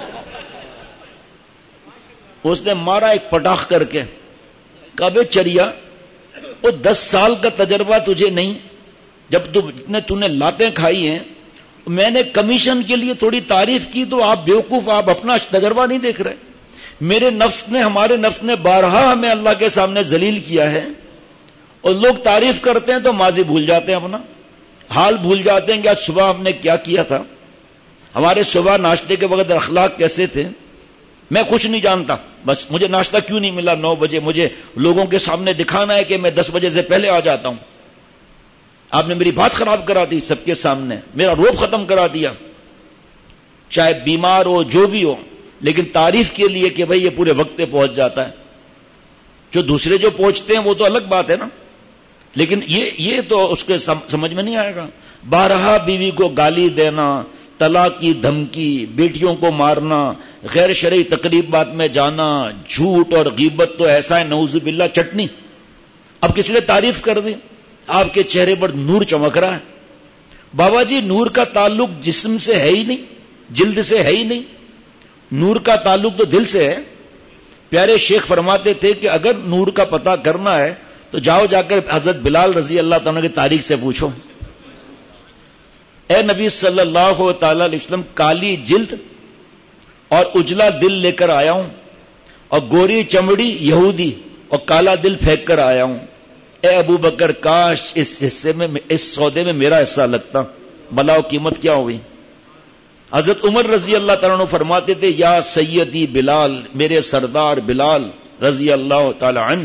اس نے مارا ایک پٹاخ کر کے. کہا بے چریا، وہ دس سال کا تجربہ تجھے نہیں؟ جب تو نے لاتیں کھائی ہیں، میں نے کمیشن کے لیے تھوڑی تعریف کی تو آپ بیوقوف، آپ اپنا تجربہ نہیں دیکھ رہے. میرے نفس نے ہمارے نفس نے بارہا ہمیں اللہ کے سامنے ذلیل کیا ہے، اور لوگ تعریف کرتے ہیں تو ماضی بھول جاتے ہیں، اپنا حال بھول جاتے ہیں کہ آج صبح ہم نے کیا کیا تھا، ہمارے صبح ناشتے کے وقت اخلاق کیسے تھے. میں کچھ نہیں جانتا، بس مجھے ناشتہ کیوں نہیں ملا نو بجے، مجھے لوگوں کے سامنے دکھانا ہے کہ میں دس بجے سے پہلے آ جاتا ہوں. آپ نے میری بات خراب کرا دی سب کے سامنے، میرا روب ختم کرا دیا. چاہے بیمار ہو جو بھی ہو، لیکن تعریف کے لیے کہ بھئی یہ پورے وقت پہ پہنچ جاتا ہے. جو دوسرے جو پہنچتے ہیں وہ تو الگ بات ہے نا، لیکن یہ یہ تو اس کے سمجھ میں نہیں آئے گا. بارہا بیوی کو گالی دینا، طلاق کی دھمکی، بیٹیوں کو مارنا، غیر شرعی تقریبات میں جانا، جھوٹ اور غیبت تو ایسا ہے نعوذ باللہ چٹنی. اب کسی نے تعریف کر دی، آپ کے چہرے پر نور چمک رہا ہے. بابا جی نور کا تعلق جسم سے ہے ہی نہیں، جلد سے ہے ہی نہیں، نور کا تعلق تو دل سے ہے. پیارے شیخ فرماتے تھے کہ اگر نور کا پتہ کرنا ہے تو جاؤ جا کر حضرت بلال رضی اللہ تعالیٰ کی تاریخ سے پوچھو. اے نبی صلی اللہ تعالی علیہ وسلم، کالی جلد اور اجلا دل لے کر آیا ہوں، اور گوری چمڑی یہودی اور کالا دل پھینک کر آیا ہوں. اے ابو بکر، کاش اس حصے میں اس سودے میں میرا حصہ لگتا، بلا و قیمت کیا ہوئی. حضرت عمر رضی اللہ تعالیٰ عنہ فرماتے تھے، یا سیدی بلال، میرے سردار بلال رضی اللہ تعالی عنہ.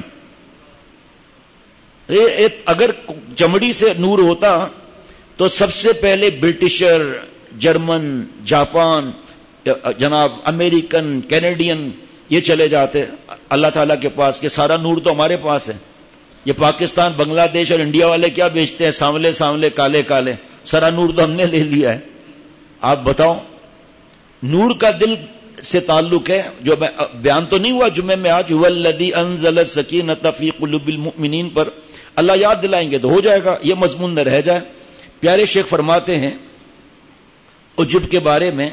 اگر چمڑی سے نور ہوتا تو سب سے پہلے برٹشر، جرمن، جاپان، جناب امریکن، کینیڈین یہ چلے جاتے اللہ تعالیٰ کے پاس کہ سارا نور تو ہمارے پاس ہے. یہ پاکستان، بنگلہ دیش اور انڈیا والے کیا بیچتے ہیں؟ سانولے سانولے کالے کالے، سارا نور تو ہم نے لے لیا ہے. آپ بتاؤ، نور کا دل سے تعلق ہے. جو بیان تو نہیں ہوا جمعے میں آج، هو الذی انزل السکینۃ فی قلوب المؤمنین پر، اللہ یاد دلائیں گے تو ہو جائے گا، یہ مضمون نہ رہ جائے. پیارے شیخ فرماتے ہیں عجب کے بارے میں،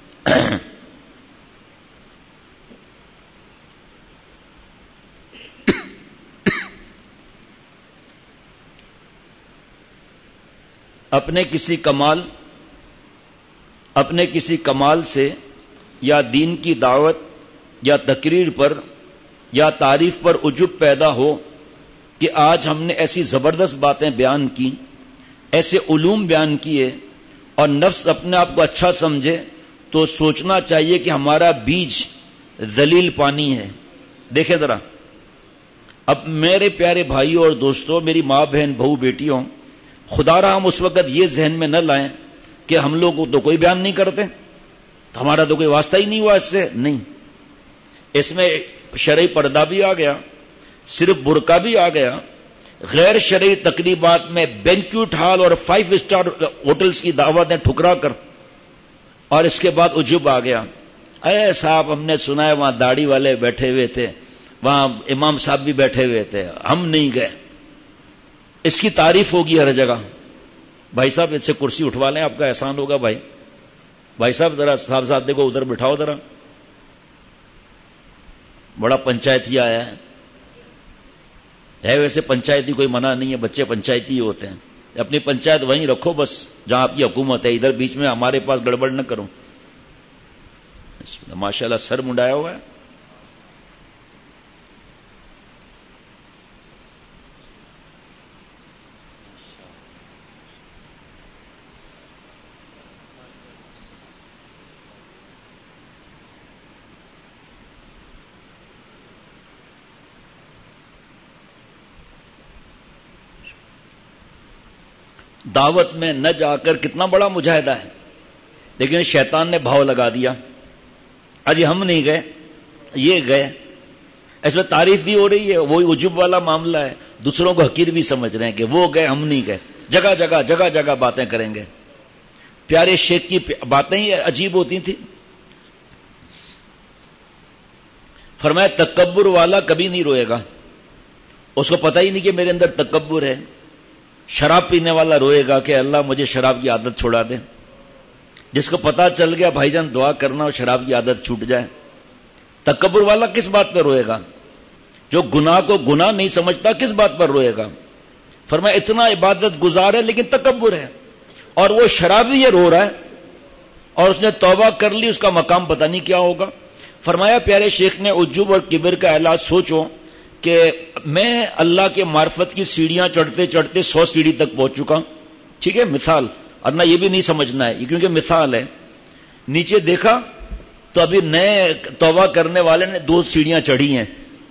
اپنے کسی کمال اپنے کسی کمال سے یا دین کی دعوت یا تقریر پر یا تعریف پر عجب پیدا ہو کہ آج ہم نے ایسی زبردست باتیں بیان کی، ایسے علوم بیان کیے، اور نفس اپنے آپ کو اچھا سمجھے، تو سوچنا چاہیے کہ ہمارا بیج ذلیل پانی ہے. دیکھیں ذرا، اب میرے پیارے بھائیوں اور دوستوں، میری ماں بہن بہو بیٹیوں، خدا را ہم اس وقت یہ ذہن میں نہ لائیں کہ ہم لوگ تو کوئی بیان نہیں کرتے، ہمارا تو کوئی واسطہ ہی نہیں ہوا اس سے. نہیں، اس میں شرعی پردہ بھی آ گیا، صرف برقع بھی آ گیا، غیر شرعی تقریبات میں بینکوٹ ہال اور فائیو اسٹار ہوٹلز کی دعوتیں ٹھکرا کر، اور اس کے بعد عجب آ گیا. اے صاحب، ہم نے سنا ہے وہاں داڑھی والے بیٹھے ہوئے تھے، وہاں امام صاحب بھی بیٹھے ہوئے تھے، ہم نہیں گئے. اس کی تعریف ہوگی ہر جگہ. بھائی صاحب اس سے کرسی اٹھوا لیں، آپ کا احسان ہوگا. بھائی بھائی صاحب ذرا صاحب صاحب دیکھو ادھر بٹھاؤ ذرا، بڑا پنچایتی آیا ہے. ہے ویسے پنچایتی کوئی منع نہیں ہے، بچے پنچایتی ہی ہوتے ہیں، اپنی پنچایت وہیں رکھو بس جہاں آپ کی حکومت ہے، ادھر بیچ میں ہمارے پاس گڑبڑ نہ کرو. ماشاء اللہ سر منڈایا ہوا ہے. دعوت میں نہ جا کر کتنا بڑا مجاہدہ ہے، لیکن شیطان نے بھاؤ لگا دیا، اجی ہم نہیں گئے، یہ گئے. اس میں تعریف بھی ہو رہی ہے، وہی عجب والا معاملہ ہے، دوسروں کو حقیر بھی سمجھ رہے ہیں کہ وہ گئے ہم نہیں گئے. جگہ جگہ جگہ جگہ باتیں کریں گے. پیارے شیخ کی باتیں ہی عجیب ہوتی تھیں. فرمایا تکبر والا کبھی نہیں روئے گا، اس کو پتہ ہی نہیں کہ میرے اندر تکبر ہے. شراب پینے والا روئے گا کہ اللہ مجھے شراب کی عادت چھوڑا دے. جس کو پتا چل گیا بھائی جان دعا کرنا اور شراب کی عادت چھوٹ جائے. تکبر والا کس بات پر روئے گا؟ جو گناہ کو گناہ نہیں سمجھتا کس بات پر روئے گا؟ فرمایا اتنا عبادت گزار ہے لیکن تکبر ہے، اور وہ شرابی یہ رو رہا ہے اور اس نے توبہ کر لی، اس کا مقام پتہ نہیں کیا ہوگا. فرمایا پیارے شیخ نے عجب اور کبر کا علاج سوچو کہ میں اللہ کے معرفت کی سیڑھیاں چڑھتے چڑھتے سو سیڑھی تک پہنچ چکا. ٹھیک ہے مثال، ورنہ یہ بھی نہیں سمجھنا ہے کیونکہ مثال ہے. نیچے دیکھا تو ابھی نئے توبہ کرنے والے نے دو سیڑھیاں چڑھی ہیں.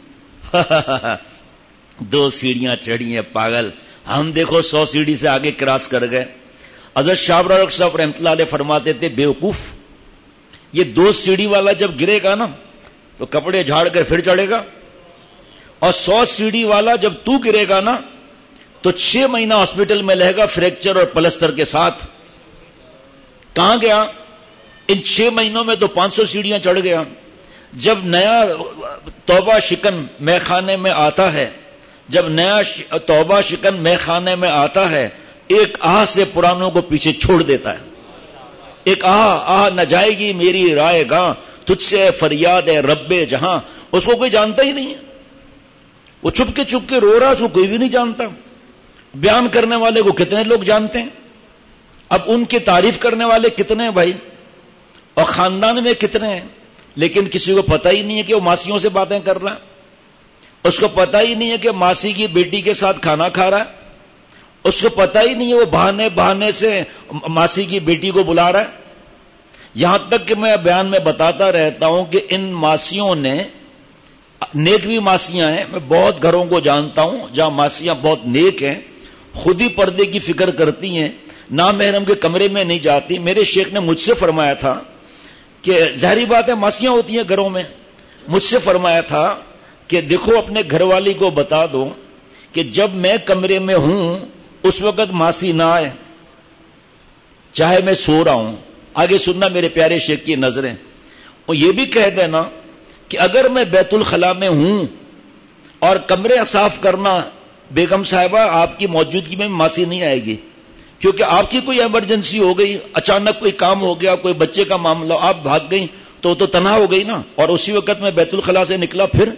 دو سیڑھیاں چڑھی ہیں پاگل. ہم دیکھو سو سیڑھی سے آگے کراس کر گئے. حضرت شاہ ابرار صاحب رحمۃ اللہ علیہ فرماتے تھے بیوقوف، یہ دو سیڑھی والا جب گرے گا نا تو کپڑے جھاڑ کر پھر چڑھے گا، اور سو سیڑھی والا جب تو گرے گا نا تو چھ مہینہ ہاسپٹل میں لے گا فریکچر اور پلسٹر کے ساتھ. کہاں گیا؟ ان چھ مہینوں میں تو پانچ سو سیڑھیاں چڑھ گیا. جب نیا توبہ شکن مے خانے میں آتا ہے جب نیا توبہ شکن مے خانے میں آتا ہے ایک آہ سے پرانوں کو پیچھے چھوڑ دیتا ہے. ایک آہ آہ نہ جائے گی میری رائے گاں، تجھ سے فریاد ہے رب جہاں. اس کو کوئی جانتا ہی نہیں ہے، وہ چپ کے چپ کے رو رہا، اس کو کوئی بھی نہیں جانتا. بیان کرنے والے کو کتنے لوگ جانتے ہیں، اب ان کی تعریف کرنے والے کتنے ہیں بھائی، اور خاندان میں کتنے ہیں، لیکن کسی کو پتہ ہی نہیں ہے کہ وہ ماسیوں سے باتیں کر رہا ہے. اس کو پتہ ہی نہیں ہے کہ ماسی کی بیٹی کے ساتھ کھانا کھا رہا ہے. اس کو پتہ ہی نہیں ہے وہ بہانے بہانے سے ماسی کی بیٹی کو بلا رہا ہے. یہاں تک کہ میں بیان میں بتاتا رہتا ہوں کہ ان ماسیوں نے، نیک بھی ماسیاں ہیں، میں بہت گھروں کو جانتا ہوں جہاں ماسیاں بہت نیک ہیں، خود ہی پردے کی فکر کرتی ہیں، نامحرم کے کمرے میں نہیں جاتی. میرے شیخ نے مجھ سے فرمایا تھا کہ ظاہری بات ہے ماسیاں ہوتی ہیں گھروں میں. مجھ سے فرمایا تھا کہ دیکھو اپنے گھر والی کو بتا دو کہ جب میں کمرے میں ہوں اس وقت ماسی نہ آئے، چاہے میں سو رہا ہوں. آگے سننا میرے پیارے شیخ کی نظریں. اور یہ بھی کہہ دینا کہ اگر میں بیت الخلاء میں ہوں اور کمرے صاف کرنا، بیگم صاحبہ آپ کی موجودگی میں ماسی نہیں آئے گی، کیونکہ آپ کی کوئی ایمرجنسی ہو گئی، اچانک کوئی کام ہو گیا، کوئی بچے کا معاملہ، آپ بھاگ گئی تو تو تنہا ہو گئی نا. اور اسی وقت میں بیت الخلاء سے نکلا، پھر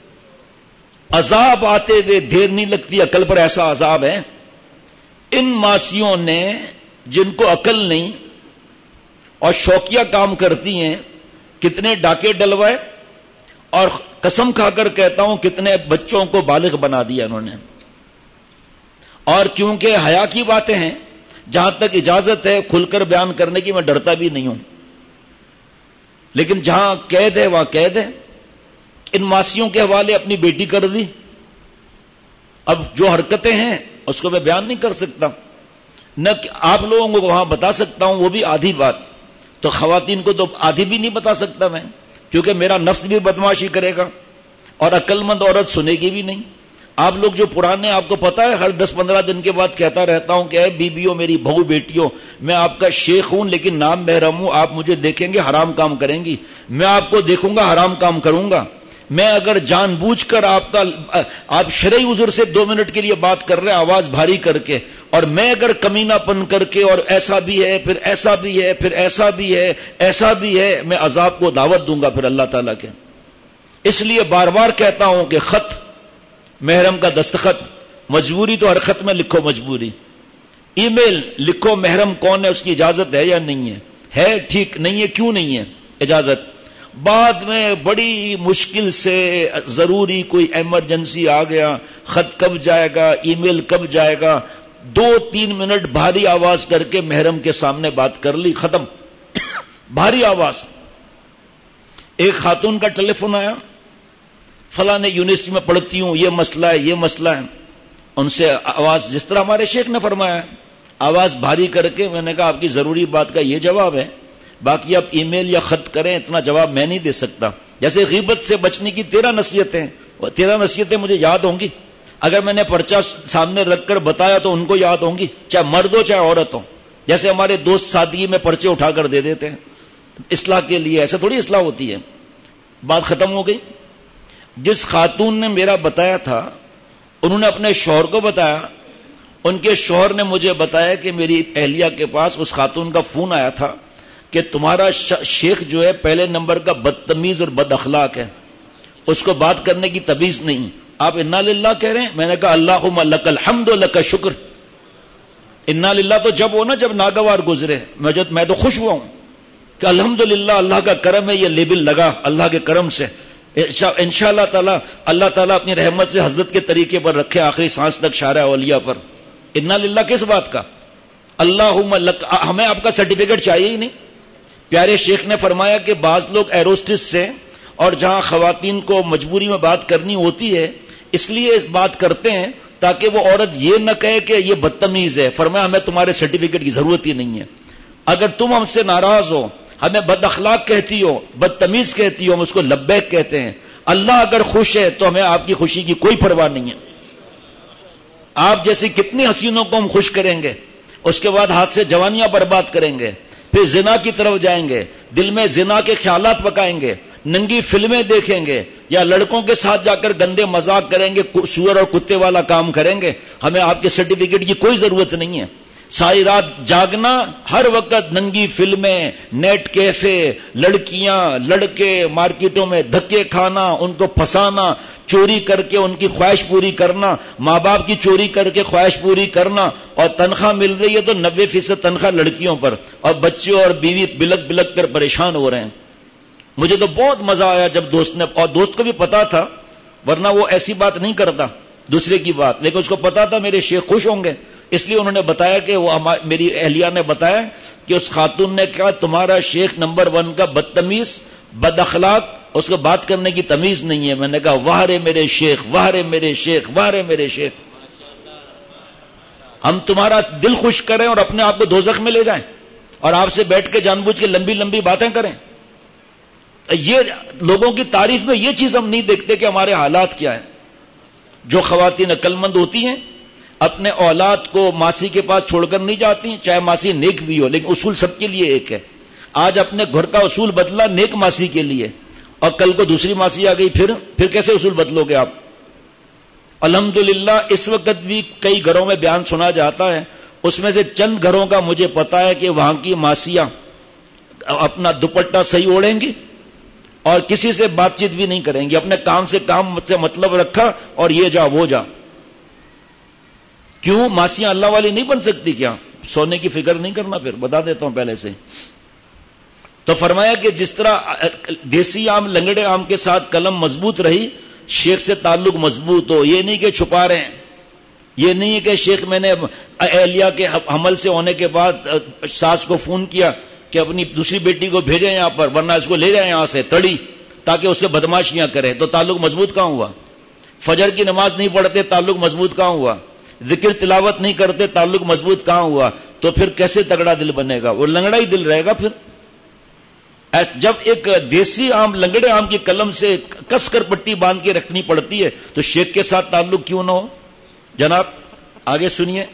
عذاب آتے ہوئے دیر نہیں لگتی، عقل پر ایسا عذاب ہے. ان ماسیوں نے جن کو عقل نہیں اور شوقیہ کام کرتی ہیں، کتنے ڈاکے ڈلوائے، اور قسم کھا کر کہتا ہوں کتنے بچوں کو بالغ بنا دیا انہوں نے. اور کیونکہ حیا کی باتیں ہیں، جہاں تک اجازت ہے کھل کر بیان کرنے کی میں ڈرتا بھی نہیں ہوں، لیکن جہاں قید ہے وہاں قید ہے. ان ماسیوں کے حوالے اپنی بیٹی کر دی. اب جو حرکتیں ہیں اس کو میں بیان نہیں کر سکتا، نہ آپ لوگوں کو وہاں بتا سکتا ہوں، وہ بھی آدھی بات. تو خواتین کو تو آدھی بھی نہیں بتا سکتا میں، کیونکہ میرا نفس بھی بدماشی کرے گا اور عقل مند عورت سنے گی بھی نہیں. آپ لوگ جو پرانے، آپ کو پتا ہے ہر دس پندرہ دن کے بعد کہتا رہتا ہوں کہ اے بیویوں، میری بہو بیٹیوں، میں آپ کا شیخ ہوں لیکن نام محرم ہوں. آپ مجھے دیکھیں گے حرام کام کریں گی، میں آپ کو دیکھوں گا حرام کام کروں گا. میں اگر جان بوجھ کر آپ کا آپ شرعی عذر سے دو منٹ کے لیے بات کر رہے ہیں آواز بھاری کر کے، اور میں اگر کمینہ پن کر کے اور ایسا بھی ہے پھر ایسا بھی ہے پھر ایسا بھی ہے ایسا بھی ہے، میں عذاب کو دعوت دوں گا پھر اللہ تعالیٰ کے. اس لیے بار بار کہتا ہوں کہ خط محرم کا دستخط، مجبوری تو ہر خط میں لکھو مجبوری، ای میل لکھو محرم کون ہے اس کی اجازت ہے یا نہیں ہے، ہے ٹھیک، نہیں ہے کیوں نہیں ہے اجازت. بعد میں بڑی مشکل سے ضروری کوئی ایمرجنسی آ گیا، خط کب جائے گا، ای میل کب جائے گا، دو تین منٹ بھاری آواز کر کے محرم کے سامنے بات کر لی، ختم. بھاری آواز. ایک خاتون کا ٹیلی فون آیا، فلاں یونیورسٹی میں پڑھتی ہوں، یہ مسئلہ ہے یہ مسئلہ ہے. ان سے آواز جس طرح ہمارے شیخ نے فرمایا، آواز بھاری کر کے میں نے کہا آپ کی ضروری بات کا یہ جواب ہے، باقی آپ ای میل یا خط کریں، اتنا جواب میں نہیں دے سکتا. جیسے غیبت سے بچنے کی تیرہ نصیحتیں، وہ تیرہ نصیحتیں مجھے یاد ہوں گی، اگر میں نے پرچہ سامنے رکھ کر بتایا تو ان کو یاد ہوں گی، چاہے مرد ہو چاہے عورت ہو. جیسے ہمارے دوست سادگی میں پرچے اٹھا کر دے دیتے ہیں اصلاح کے لیے، ایسے تھوڑی اصلاح ہوتی ہے. بات ختم ہو گئی. جس خاتون نے میرا بتایا تھا انہوں نے اپنے شوہر کو بتایا، ان کے شوہر نے مجھے بتایا کہ میری اہلیہ کے پاس اس خاتون کا فون آیا تھا کہ تمہارا شیخ جو ہے پہلے نمبر کا بدتمیز اور بد اخلاق ہے، اس کو بات کرنے کی تمیز نہیں. آپ انا للہ کہہ رہے ہیں؟ میں نے کہا اللہم لک الحمد لک شکر. انا للہ تو جب ہو نا جب ناگوار گزرے، میں تو خوش ہوا ہوں کہ الحمدللہ اللہ کا کرم ہے، یہ لیبل لگا اللہ کے کرم سے. انشاءاللہ تعالی اللہ تعالیٰ اپنی رحمت سے حضرت کے طریقے پر رکھے آخری سانس تک شارع اولیاء پر. انا للہ کس بات کا؟ اللہم لک. ہمیں آپ کا سرٹیفکیٹ چاہیے ہی نہیں. پیارے شیخ نے فرمایا کہ بعض لوگ ایروسٹس سے اور جہاں خواتین کو مجبوری میں بات کرنی ہوتی ہے اس لیے اس بات کرتے ہیں تاکہ وہ عورت یہ نہ کہے کہ یہ بدتمیز ہے. فرمایا ہمیں تمہارے سرٹیفکیٹ کی ضرورت ہی نہیں ہے. اگر تم ہم سے ناراض ہو، ہمیں بد اخلاق کہتی ہو، بدتمیز کہتی ہو، ہم اس کو لبیک کہتے ہیں. اللہ اگر خوش ہے تو ہمیں آپ کی خوشی کی کوئی پرواہ نہیں ہے. آپ جیسی کتنی حسینوں کو ہم خوش کریں گے، اس کے بعد ہاتھ سے جوانیاں برباد کریں گے، پھر زنا کی طرف جائیں گے، دل میں زنا کے خیالات پکائیں گے، ننگی فلمیں دیکھیں گے، یا لڑکوں کے ساتھ جا کر گندے مذاق کریں گے، سور اور کتے والا کام کریں گے. ہمیں آپ کے سرٹیفکیٹ کی کوئی ضرورت نہیں ہے. ساری رات جاگنا، ہر وقت ننگی فلمیں، نیٹ کیفے، لڑکیاں لڑکے مارکیٹوں میں دھکے کھانا، ان کو پھنسانا، چوری کر کے ان کی خواہش پوری کرنا، ماں باپ کی چوری کر کے خواہش پوری کرنا، اور تنخواہ مل رہی ہے تو نوے فیصد تنخواہ لڑکیوں پر، اور بچے اور بیوی بلک بلک کر پریشان ہو رہے ہیں. مجھے تو بہت مزہ آیا جب دوست نے، اور دوست کو بھی پتا تھا ورنہ وہ ایسی بات نہیں کرتا دوسرے کی بات، لیکن اس کو پتا تھا میرے شیخ خوش ہوں گے، اس لیے انہوں نے بتایا کہ وہ میری اہلیہ نے بتایا کہ اس خاتون نے کہا تمہارا شیخ نمبر ون کا بدتمیز بد اخلاق، اس کو بات کرنے کی تمیز نہیں ہے. میں نے کہا واہ رے میرے شیخ، واہ رے میرے شیخ، واہ رے میرے شیخ. ہم تمہارا دل خوش کریں اور اپنے آپ کو دوزخ میں لے جائیں اور آپ سے بیٹھ کے جان بوجھ کے لمبی لمبی باتیں کریں. یہ لوگوں کی تعریف میں یہ چیز ہم نہیں دیکھتے کہ ہمارے حالات کیا ہیں. جو خواتین عقل مند ہوتی ہیں اپنے اولاد کو ماسی کے پاس چھوڑ کر نہیں جاتی، چاہے ماسی نیک بھی ہو، لیکن اصول سب کے لیے ایک ہے. آج اپنے گھر کا اصول بدلا نیک ماسی کے لیے، اور کل کو دوسری ماسی آ گئی، پھر پھر کیسے اصول بدلو گے آپ؟ الحمدللہ اس وقت بھی کئی گھروں میں بیان سنا جاتا ہے، اس میں سے چند گھروں کا مجھے پتا ہے کہ وہاں کی ماسیاں اپنا دوپٹہ صحیح اوڑھیں گی اور کسی سے بات چیت بھی نہیں کریں گی، اپنے کام سے کام سے مطلب رکھا اور یہ جا وہ جا. کیوں؟ ماسیاں اللہ والی نہیں بن سکتی کیا؟ سونے کی فکر نہیں کرنا، پھر بتا دیتا ہوں پہلے سے. تو فرمایا کہ جس طرح دیسی آم لنگڑے آم کے ساتھ قلم مضبوط رہی، شیخ سے تعلق مضبوط ہو. یہ نہیں کہ چھپا رہے ہیں، یہ نہیں ہے کہ شیخ میں نے اہلیہ کے حمل سے ہونے کے بعد ساس کو فون کیا کہ اپنی دوسری بیٹی کو بھیجیں یہاں پر ورنہ اس کو لے جائیں یہاں سے تڑی، تاکہ اس سے بدماشیاں کریں. تو تعلق مضبوط کہاں ہوا؟ فجر کی نماز نہیں پڑھتے، تعلق مضبوط کہاں ہوا؟ ذکر تلاوت نہیں کرتے، تعلق مضبوط کہاں ہوا؟ تو پھر کیسے تگڑا دل بنے گا؟ وہ لنگڑا ہی دل رہے گا. پھر جب ایک دیسی آم لنگڑے آم کی قلم سے کس کر پٹی باندھ کے رکھنی پڑتی ہے تو شیخ کے ساتھ تعلق کیوں نہ ہو؟ جناب آگے سنیے،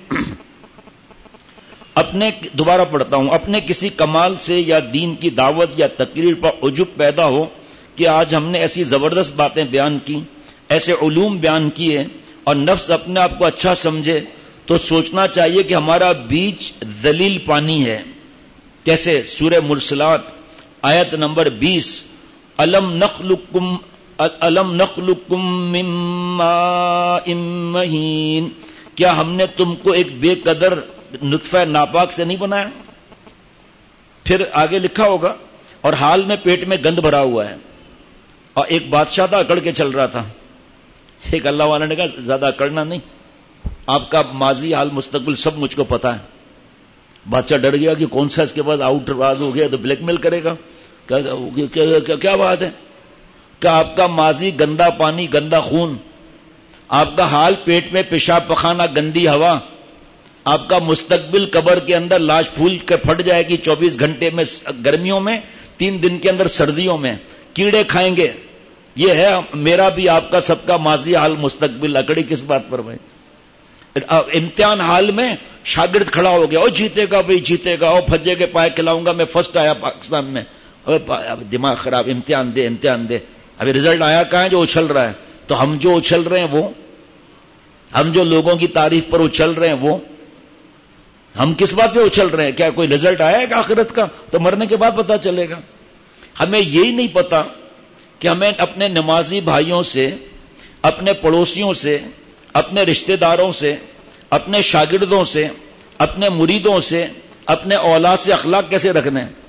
اپنے دوبارہ پڑھتا ہوں، اپنے کسی کمال سے یا دین کی دعوت یا تقریر پر عجب پیدا ہو کہ آج ہم نے ایسی زبردست باتیں بیان کی، ایسے علوم بیان کیے، اور نفس اپنے آپ کو اچھا سمجھے، تو سوچنا چاہیے کہ ہمارا بیچ ذلیل پانی ہے. کیسے؟ سورہ مرسلات آیت نمبر بیس، الم نخلقکم الم نخلقکم من ماء مہین، کیا ہم نے تم کو ایک بے قدر نطفہ ناپاک سے نہیں بنایا؟ پھر آگے لکھا ہوگا اور حال میں پیٹ میں گند بھرا ہوا ہے. اور ایک بادشاہ تھا اکڑ کے چل رہا تھا. ایک اللہ والا نے کہا زیادہ اکڑنا نہیں، آپ کا ماضی حال مستقبل سب مجھ کو پتا ہے. بادشاہ ڈر گیا کہ کون سا اس کے بعد آؤٹ راز ہو گیا تو بلیک میل کرے گا. کیا بات ہے کہ آپ کا ماضی گندا پانی گندا خون، آپ کا حال پیٹ میں پیشاب پخانہ گندی ہوا، آپ کا مستقبل قبر کے اندر لاش پھول کے پھٹ جائے گی چوبیس گھنٹے میں گرمیوں میں، تین دن کے اندر سردیوں میں، کیڑے کھائیں گے. یہ ہے میرا بھی آپ کا سب کا ماضی حال مستقبل. اکڑی کس بات پر بھائی؟ امتحان حال میں شاگرد کھڑا ہو گیا، او جیتے گا بھائی جیتے گا، او پھجے کے پائے کھلاؤں گا، میں فرسٹ آیا پاکستان میں. دماغ خراب، امتحان دے امتحان دے. ابھی رزلٹ آیا کہاں ہے جو اچھل رہا ہے؟ تو ہم جو اچھل رہے ہیں وہ، ہم جو لوگوں کی تعریف پر اچھل رہے ہیں وہ، ہم کس بات پہ اچھل رہے ہیں؟ کیا کوئی رزلٹ آیا ہے کہ آخرت کا؟ تو مرنے کے بعد پتا چلے گا. ہمیں یہی نہیں پتا کہ ہمیں اپنے نمازی بھائیوں سے، اپنے پڑوسیوں سے، اپنے رشتہ داروں سے، اپنے شاگردوں سے، اپنے مریدوں سے، اپنے اولاد سے اخلاق کیسے رکھنے ہیں.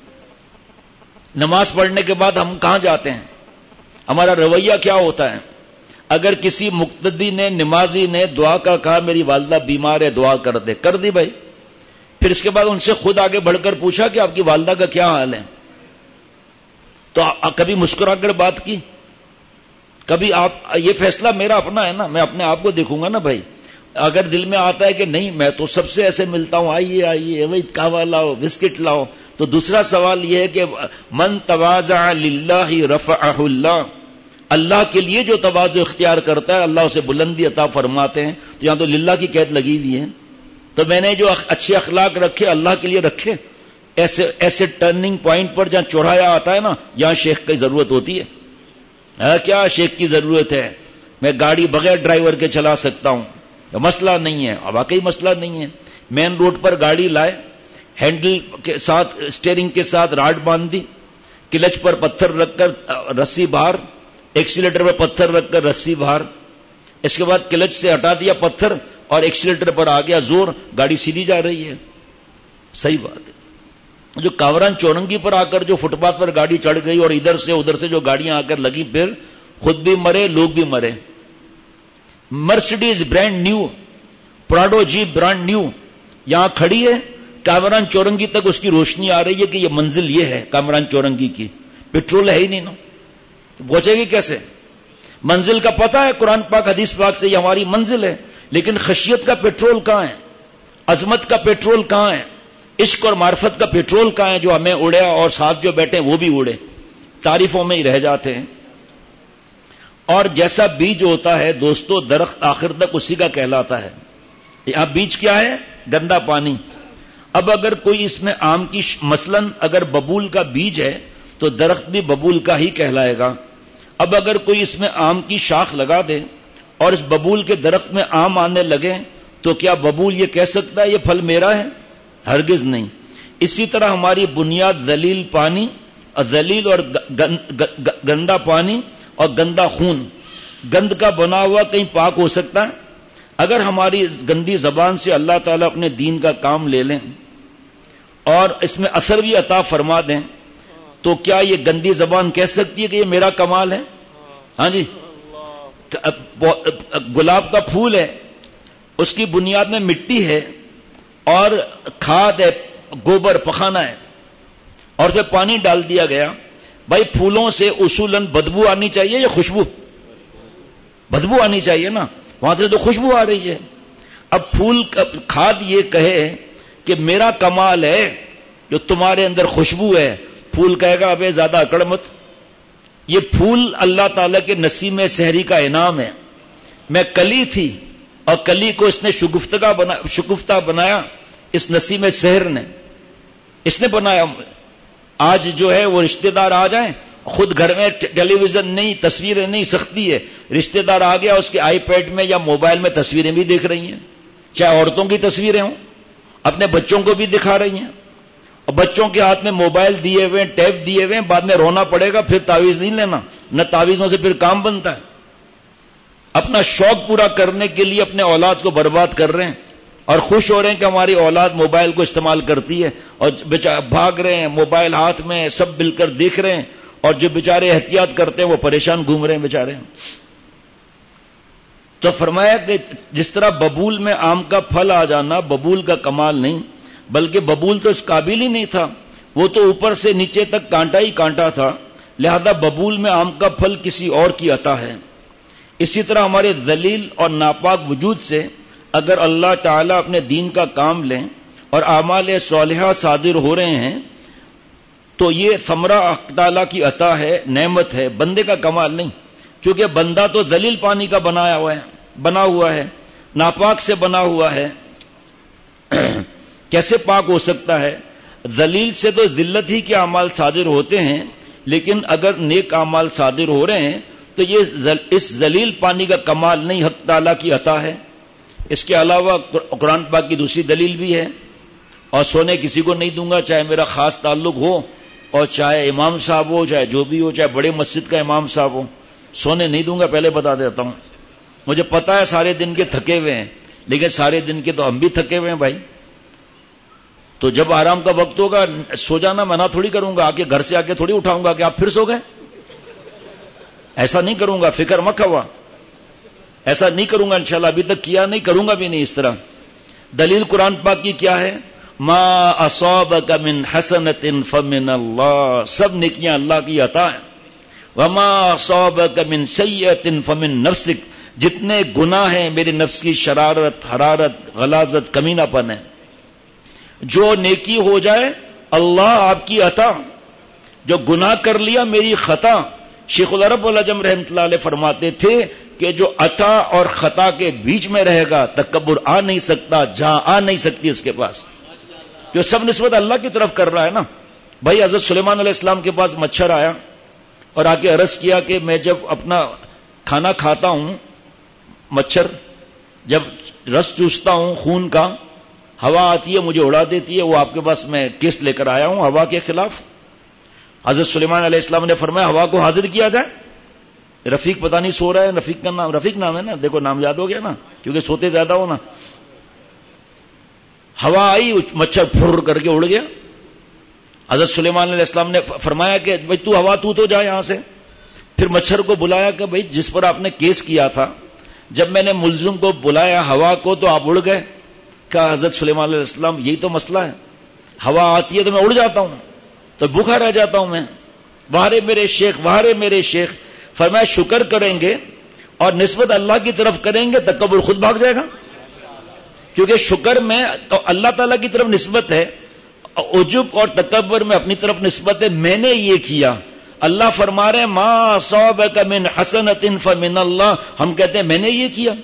نماز پڑھنے کے بعد ہم کہاں جاتے ہیں؟ ہمارا رویہ کیا ہوتا ہے؟ اگر کسی مقتدی نے، نمازی نے دعا کا کہا میری والدہ بیمار ہے دعا کر دے، کر دی بھائی. پھر اس کے بعد ان سے خود آگے بڑھ کر پوچھا کہ آپ کی والدہ کا کیا حال ہے؟ تو کبھی مسکرا کر بات کی؟ کبھی آپ، یہ فیصلہ میرا اپنا ہے نا، میں اپنے آپ کو دیکھوں گا نا بھائی. اگر دل میں آتا ہے کہ نہیں میں تو سب سے ایسے ملتا ہوں، آئیے آئیے بھائی کہوا لاؤ بسکٹ لاؤ، تو دوسرا سوال یہ ہے کہ من تواضع للہ رفعہ اللہ، اللہ کے لیے جو تواضع اختیار کرتا ہے اللہ اسے بلندی عطا فرماتے ہیں. تو یہاں تو للہ کی قید لگی ہوئی ہے. تو میں نے جو اچھے اخلاق رکھے اللہ کے لیے رکھے. ایسے ایسے ٹرننگ پوائنٹ پر جہاں چورایا آتا ہے نا، یہاں شیخ کی ضرورت ہوتی ہے. کیا شیخ کی ضرورت ہے؟ میں گاڑی بغیر ڈرائیور کے چلا سکتا ہوں، مسئلہ نہیں ہے. واقعی مسئلہ نہیں ہے. مین روڈ پر گاڑی لائے، ہینڈل کے ساتھ اسٹیئرنگ کے ساتھ راڈ باندھ دی، کلچ پر پتھر رکھ کر رسی باہر، ایکسیلیٹر پر پتھر رکھ کر رسی باہر، اس کے بعد کلچ سے ہٹا دیا پتھر اور ایکسیلیٹر پر آ گیا زور، گاڑی سیدھی جا رہی ہے. صحیح بات ہے. جو کاوران چورنگی پر آ کر جو فٹ پاتھ پر گاڑی چڑھ گئی اور ادھر سے ادھر سے جو گاڑیاں آ کر لگی، پھر خود بھی مرے لوگ بھی مرے. Mercedes brand new, Prado G brand new یہاں کھڑی ہے، کامران چورنگی تک اس کی روشنی آ رہی ہے کہ یہ منزل یہ ہے کامران چورنگی کی. پیٹرول ہے ہی نہیں نا، تو پہنچے گی کیسے؟ منزل کا پتہ ہے قرآن پاک حدیث پاک سے یہ ہماری منزل ہے، لیکن خشیت کا پیٹرول کہاں ہے؟ عظمت کا پیٹرول کہاں ہے؟ عشق اور معرفت کا پیٹرول کہاں ہے جو ہمیں اڑے اور ساتھ جو بیٹھے وہ بھی اڑے، تعریفوں میں ہی رہ جاتے ہیں. اور جیسا بیج ہوتا ہے دوستو، درخت آخر تک اسی کا کہلاتا ہے. یہاں بیج کیا ہے؟ گندا پانی. اب اگر کوئی اس میں آم کی مثلا اگر ببول کا بیج ہے تو درخت بھی ببول کا ہی کہلائے گا. اب اگر کوئی اس میں آم کی شاخ لگا دے اور اس ببول کے درخت میں آم آنے لگے تو کیا ببول یہ کہہ سکتا ہے یہ پھل میرا ہے؟ ہرگز نہیں. اسی طرح ہماری بنیاد ذلیل پانی، ذلیل اور گندا پانی اور گندا خون، گند کا بنا ہوا کہیں پاک ہو سکتا ہے؟ اگر ہماری گندی زبان سے اللہ تعالیٰ اپنے دین کا کام لے لیں اور اس میں اثر بھی عطا فرما دیں تو کیا یہ گندی زبان کہہ سکتی ہے کہ یہ میرا کمال ہے؟ ہاں جی. گلاب کا پھول ہے، اس کی بنیاد میں مٹی ہے اور کھاد ہے، گوبر پخانا ہے، اور اس میں پانی ڈال دیا گیا. بھائی پھولوں سے اصولاً بدبو آنی چاہیے یا خوشبو؟ بدبو آنی چاہیے نا، وہاں سے تو خوشبو آ رہی ہے. اب پھول کھاد یہ کہے کہ میرا کمال ہے جو تمہارے اندر خوشبو ہے، پھول کہے گا ابے زیادہ اکڑ مت. یہ پھول اللہ تعالیٰ کے نسیم سحری کا انعام ہے. میں کلی تھی اور کلی کو اس نے شگفتہ بنا شگفتہ بنایا، اس نسیم سحر نے اس نے بنایا. آج جو ہے وہ رشتہ دار آ جائیں، خود گھر میں ٹیلی ویژن نہیں، تصویریں نہیں، سختی ہے. رشتہ دار آ گیا اس کے آئی پیڈ میں یا موبائل میں تصویریں بھی دیکھ رہی ہیں، چاہے عورتوں کی تصویریں ہوں، اپنے بچوں کو بھی دکھا رہی ہیں. اور بچوں کے ہاتھ میں موبائل دیے ہوئے ہیں، ٹیب دیے ہوئے ہیں، بعد میں رونا پڑے گا، پھر تعویذ نہیں لینا، نہ تعویذوں سے پھر کام بنتا ہے. اپنا شوق پورا کرنے کے لیے اپنے اولاد کو برباد کر رہے ہیں اور خوش ہو رہے ہیں کہ ہماری اولاد موبائل کو استعمال کرتی ہے، اور بھاگ رہے ہیں موبائل ہاتھ میں، سب مل کر دیکھ رہے ہیں، اور جو بیچارے احتیاط کرتے ہیں وہ پریشان گھوم رہے ہیں بیچارے. تو فرمایا کہ جس طرح ببول میں آم کا پھل آ جانا ببول کا کمال نہیں، بلکہ ببول تو اس قابل ہی نہیں تھا، وہ تو اوپر سے نیچے تک کانٹا ہی کانٹا تھا، لہذا ببول میں آم کا پھل کسی اور کی عطا ہے. اسی طرح ہمارے ذلیل اور ناپاک وجود سے اگر اللہ تعالیٰ اپنے دین کا کام لیں اور اعمال صالحہ صادر ہو رہے ہیں تو یہ ثمرہ حق تعالیٰ کی عطا ہے، نعمت ہے، بندے کا کمال نہیں. کیونکہ بندہ تو ذلیل پانی کا بنایا ہوا ہے، بنا ہوا ہے، ناپاک سے بنا ہوا ہے. کیسے پاک ہو سکتا ہے؟ ذلیل سے تو ذلت ہی کے اعمال صادر ہوتے ہیں، لیکن اگر نیک اعمال صادر ہو رہے ہیں تو یہ اس ذلیل پانی کا کمال نہیں، حق تعالیٰ کی عطا ہے. اس کے علاوہ قرآن پاک کی دوسری دلیل بھی ہے، اور سونے کسی کو نہیں دوں گا چاہے میرا خاص تعلق ہو، اور چاہے امام صاحب ہو، چاہے جو بھی ہو، چاہے بڑے مسجد کا امام صاحب ہو، سونے نہیں دوں گا. پہلے بتا دیتا ہوں، مجھے پتا ہے سارے دن کے تھکے ہوئے ہیں، لیکن سارے دن کے تو ہم بھی تھکے ہوئے ہیں بھائی. تو جب آرام کا وقت ہوگا سو جانا منع تھوڑی کروں گا، آ کے گھر سے آ کے تھوڑی اٹھاؤں گا کہ آپ پھر سو گئے، ایسا نہیں کروں گا. فکر مت ہوا، ایسا نہیں کروں گا انشاءاللہ، ابھی تک کیا نہیں، کروں گا بھی نہیں اس طرح. دلیل قرآن پاک کی کیا ہے؟ ما اصابک من حسنۃ فمن اللہ، سب نیکیاں اللہ کی عطا ہے. وما اصابک من سیئۃ فمن نفسک، جتنے گناہ ہیں میرے نفس کی شرارت، حرارت، غلاظت، کمینہ پن ہے. جو نیکی ہو جائے اللہ آپ کی عطا، جو گناہ کر لیا میری خطا. شیخ العرب العجم رحمۃ اللہ علیہ فرماتے تھے کہ جو عطا اور خطا کے بیچ میں رہے گا تکبر آ نہیں سکتا، جہاں آ نہیں سکتی اس کے پاس، جو سب نسبت اللہ کی طرف کر رہا ہے نا. بھائی حضرت سلیمان علیہ السلام کے پاس مچھر آیا اور آ کے عرض کیا کہ میں جب اپنا کھانا کھاتا ہوں، مچھر جب رس چوستا ہوں خون کا، ہوا آتی ہے مجھے اڑا دیتی ہے، وہ آپ کے پاس میں کیس لے کر آیا ہوں ہوا کے خلاف. حضرت سلیمان علیہ السلام نے فرمایا ہوا کو حاضر کیا جائے. رفیق پتہ نہیں سو رہا ہے، رفیق کا نام رفیق نام ہے نا، دیکھو نام یاد ہو گیا نا، کیونکہ سوتے زیادہ ہو نا. ہوا آئی، مچھر پھر کر کے اڑ گیا. حضرت سلیمان علیہ السلام نے فرمایا کہ بھائی تو ہوا تو تو جا یہاں سے. پھر مچھر کو بلایا کہ بھائی جس پر آپ نے کیس کیا تھا، جب میں نے ملزم کو بلایا ہوا کو تو آپ اڑ گئے. کہا حضرت سلیمان علیہ السلام یہی تو مسئلہ ہے، ہوا آتی ہے تو میں اڑ جاتا ہوں، تو بھوکا رہ جاتا ہوں میں. وہارے میرے شیخ، وہارے میرے شیخ. فرمایا شکر کریں گے اور نسبت اللہ کی طرف کریں گے تکبر خود بھاگ جائے گا. کیونکہ شکر میں تو اللہ تعالیٰ کی طرف نسبت ہے، عجب اور تکبر میں اپنی طرف نسبت ہے، میں نے یہ کیا. اللہ فرما رہے ہیں ما اصابک من حسنۃ فمن اللہ، ہم کہتے ہیں میں نے یہ کیا.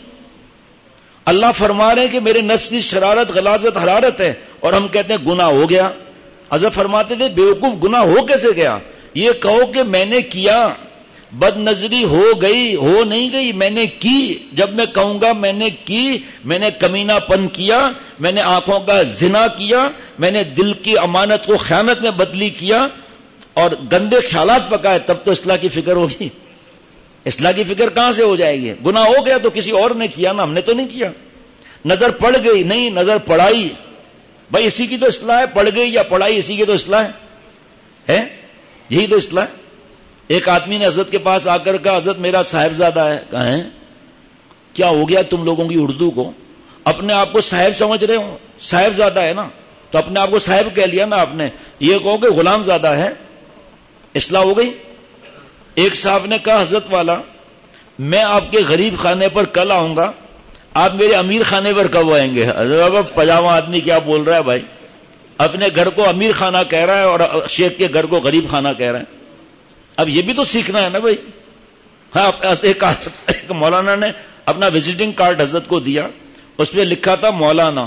اللہ فرما رہے ہیں کہ میرے نفس کی شرارت، غلاظت، حرارت ہے، اور ہم کہتے ہیں گناہ ہو گیا. حضرت فرماتے تھے بیوقوف گناہ ہو کیسے گیا؟ یہ کہو کہ میں نے کیا، بد نظری ہو گئی، ہو نہیں گئی، میں نے کی. جب میں کہوں گا میں نے کی، میں نے کمینہ پن کیا، میں نے آنکھوں کا زنا کیا، میں نے دل کی امانت کو خیانت میں بدلی کیا اور گندے خیالات پکائے، تب تو اصلاح کی فکر ہوگی. اصلاح کی فکر کہاں سے ہو جائے گی؟ گناہ ہو گیا تو کسی اور نے کیا نا، ہم نے تو نہیں کیا. نظر پڑ گئی، نہیں نظر پڑائی، بھائی اسی کی تو اصلاح ہے. پڑ گئی یا پڑھائی، اسی کی تو اصلاح ہے، یہی تو اصلاح ہے. ایک آدمی نے حضرت کے پاس آ کر کہا حضرت میرا صاحبزادہ ہے. کہیں کیا ہو گیا تم لوگوں کی اردو کو؟ اپنے آپ کو صاحب سمجھ رہے ہو، صاحبزادہ ہے نا، تو اپنے آپ کو صاحب کہہ لیا نا آپ نے. یہ کہو کہ غلام زادہ ہے، اصلاح ہو گئی. ایک صاحب نے کہا حضرت والا میں آپ کے غریب خانے پر کل آؤں گا، آپ میرے امیر خانے پر کب آئیں گے؟ حضرت پجامہ آدمی کیا بول رہا ہے بھائی، اپنے گھر کو امیر خانہ کہہ رہا ہے اور شیخ کے گھر کو غریب خانہ کہہ رہا ہے. اب یہ بھی تو سیکھنا ہے نا بھائی. ہاں ایک, ایک مولانا نے اپنا وزٹنگ کارڈ حضرت کو دیا، اس پہ لکھا تھا مولانا.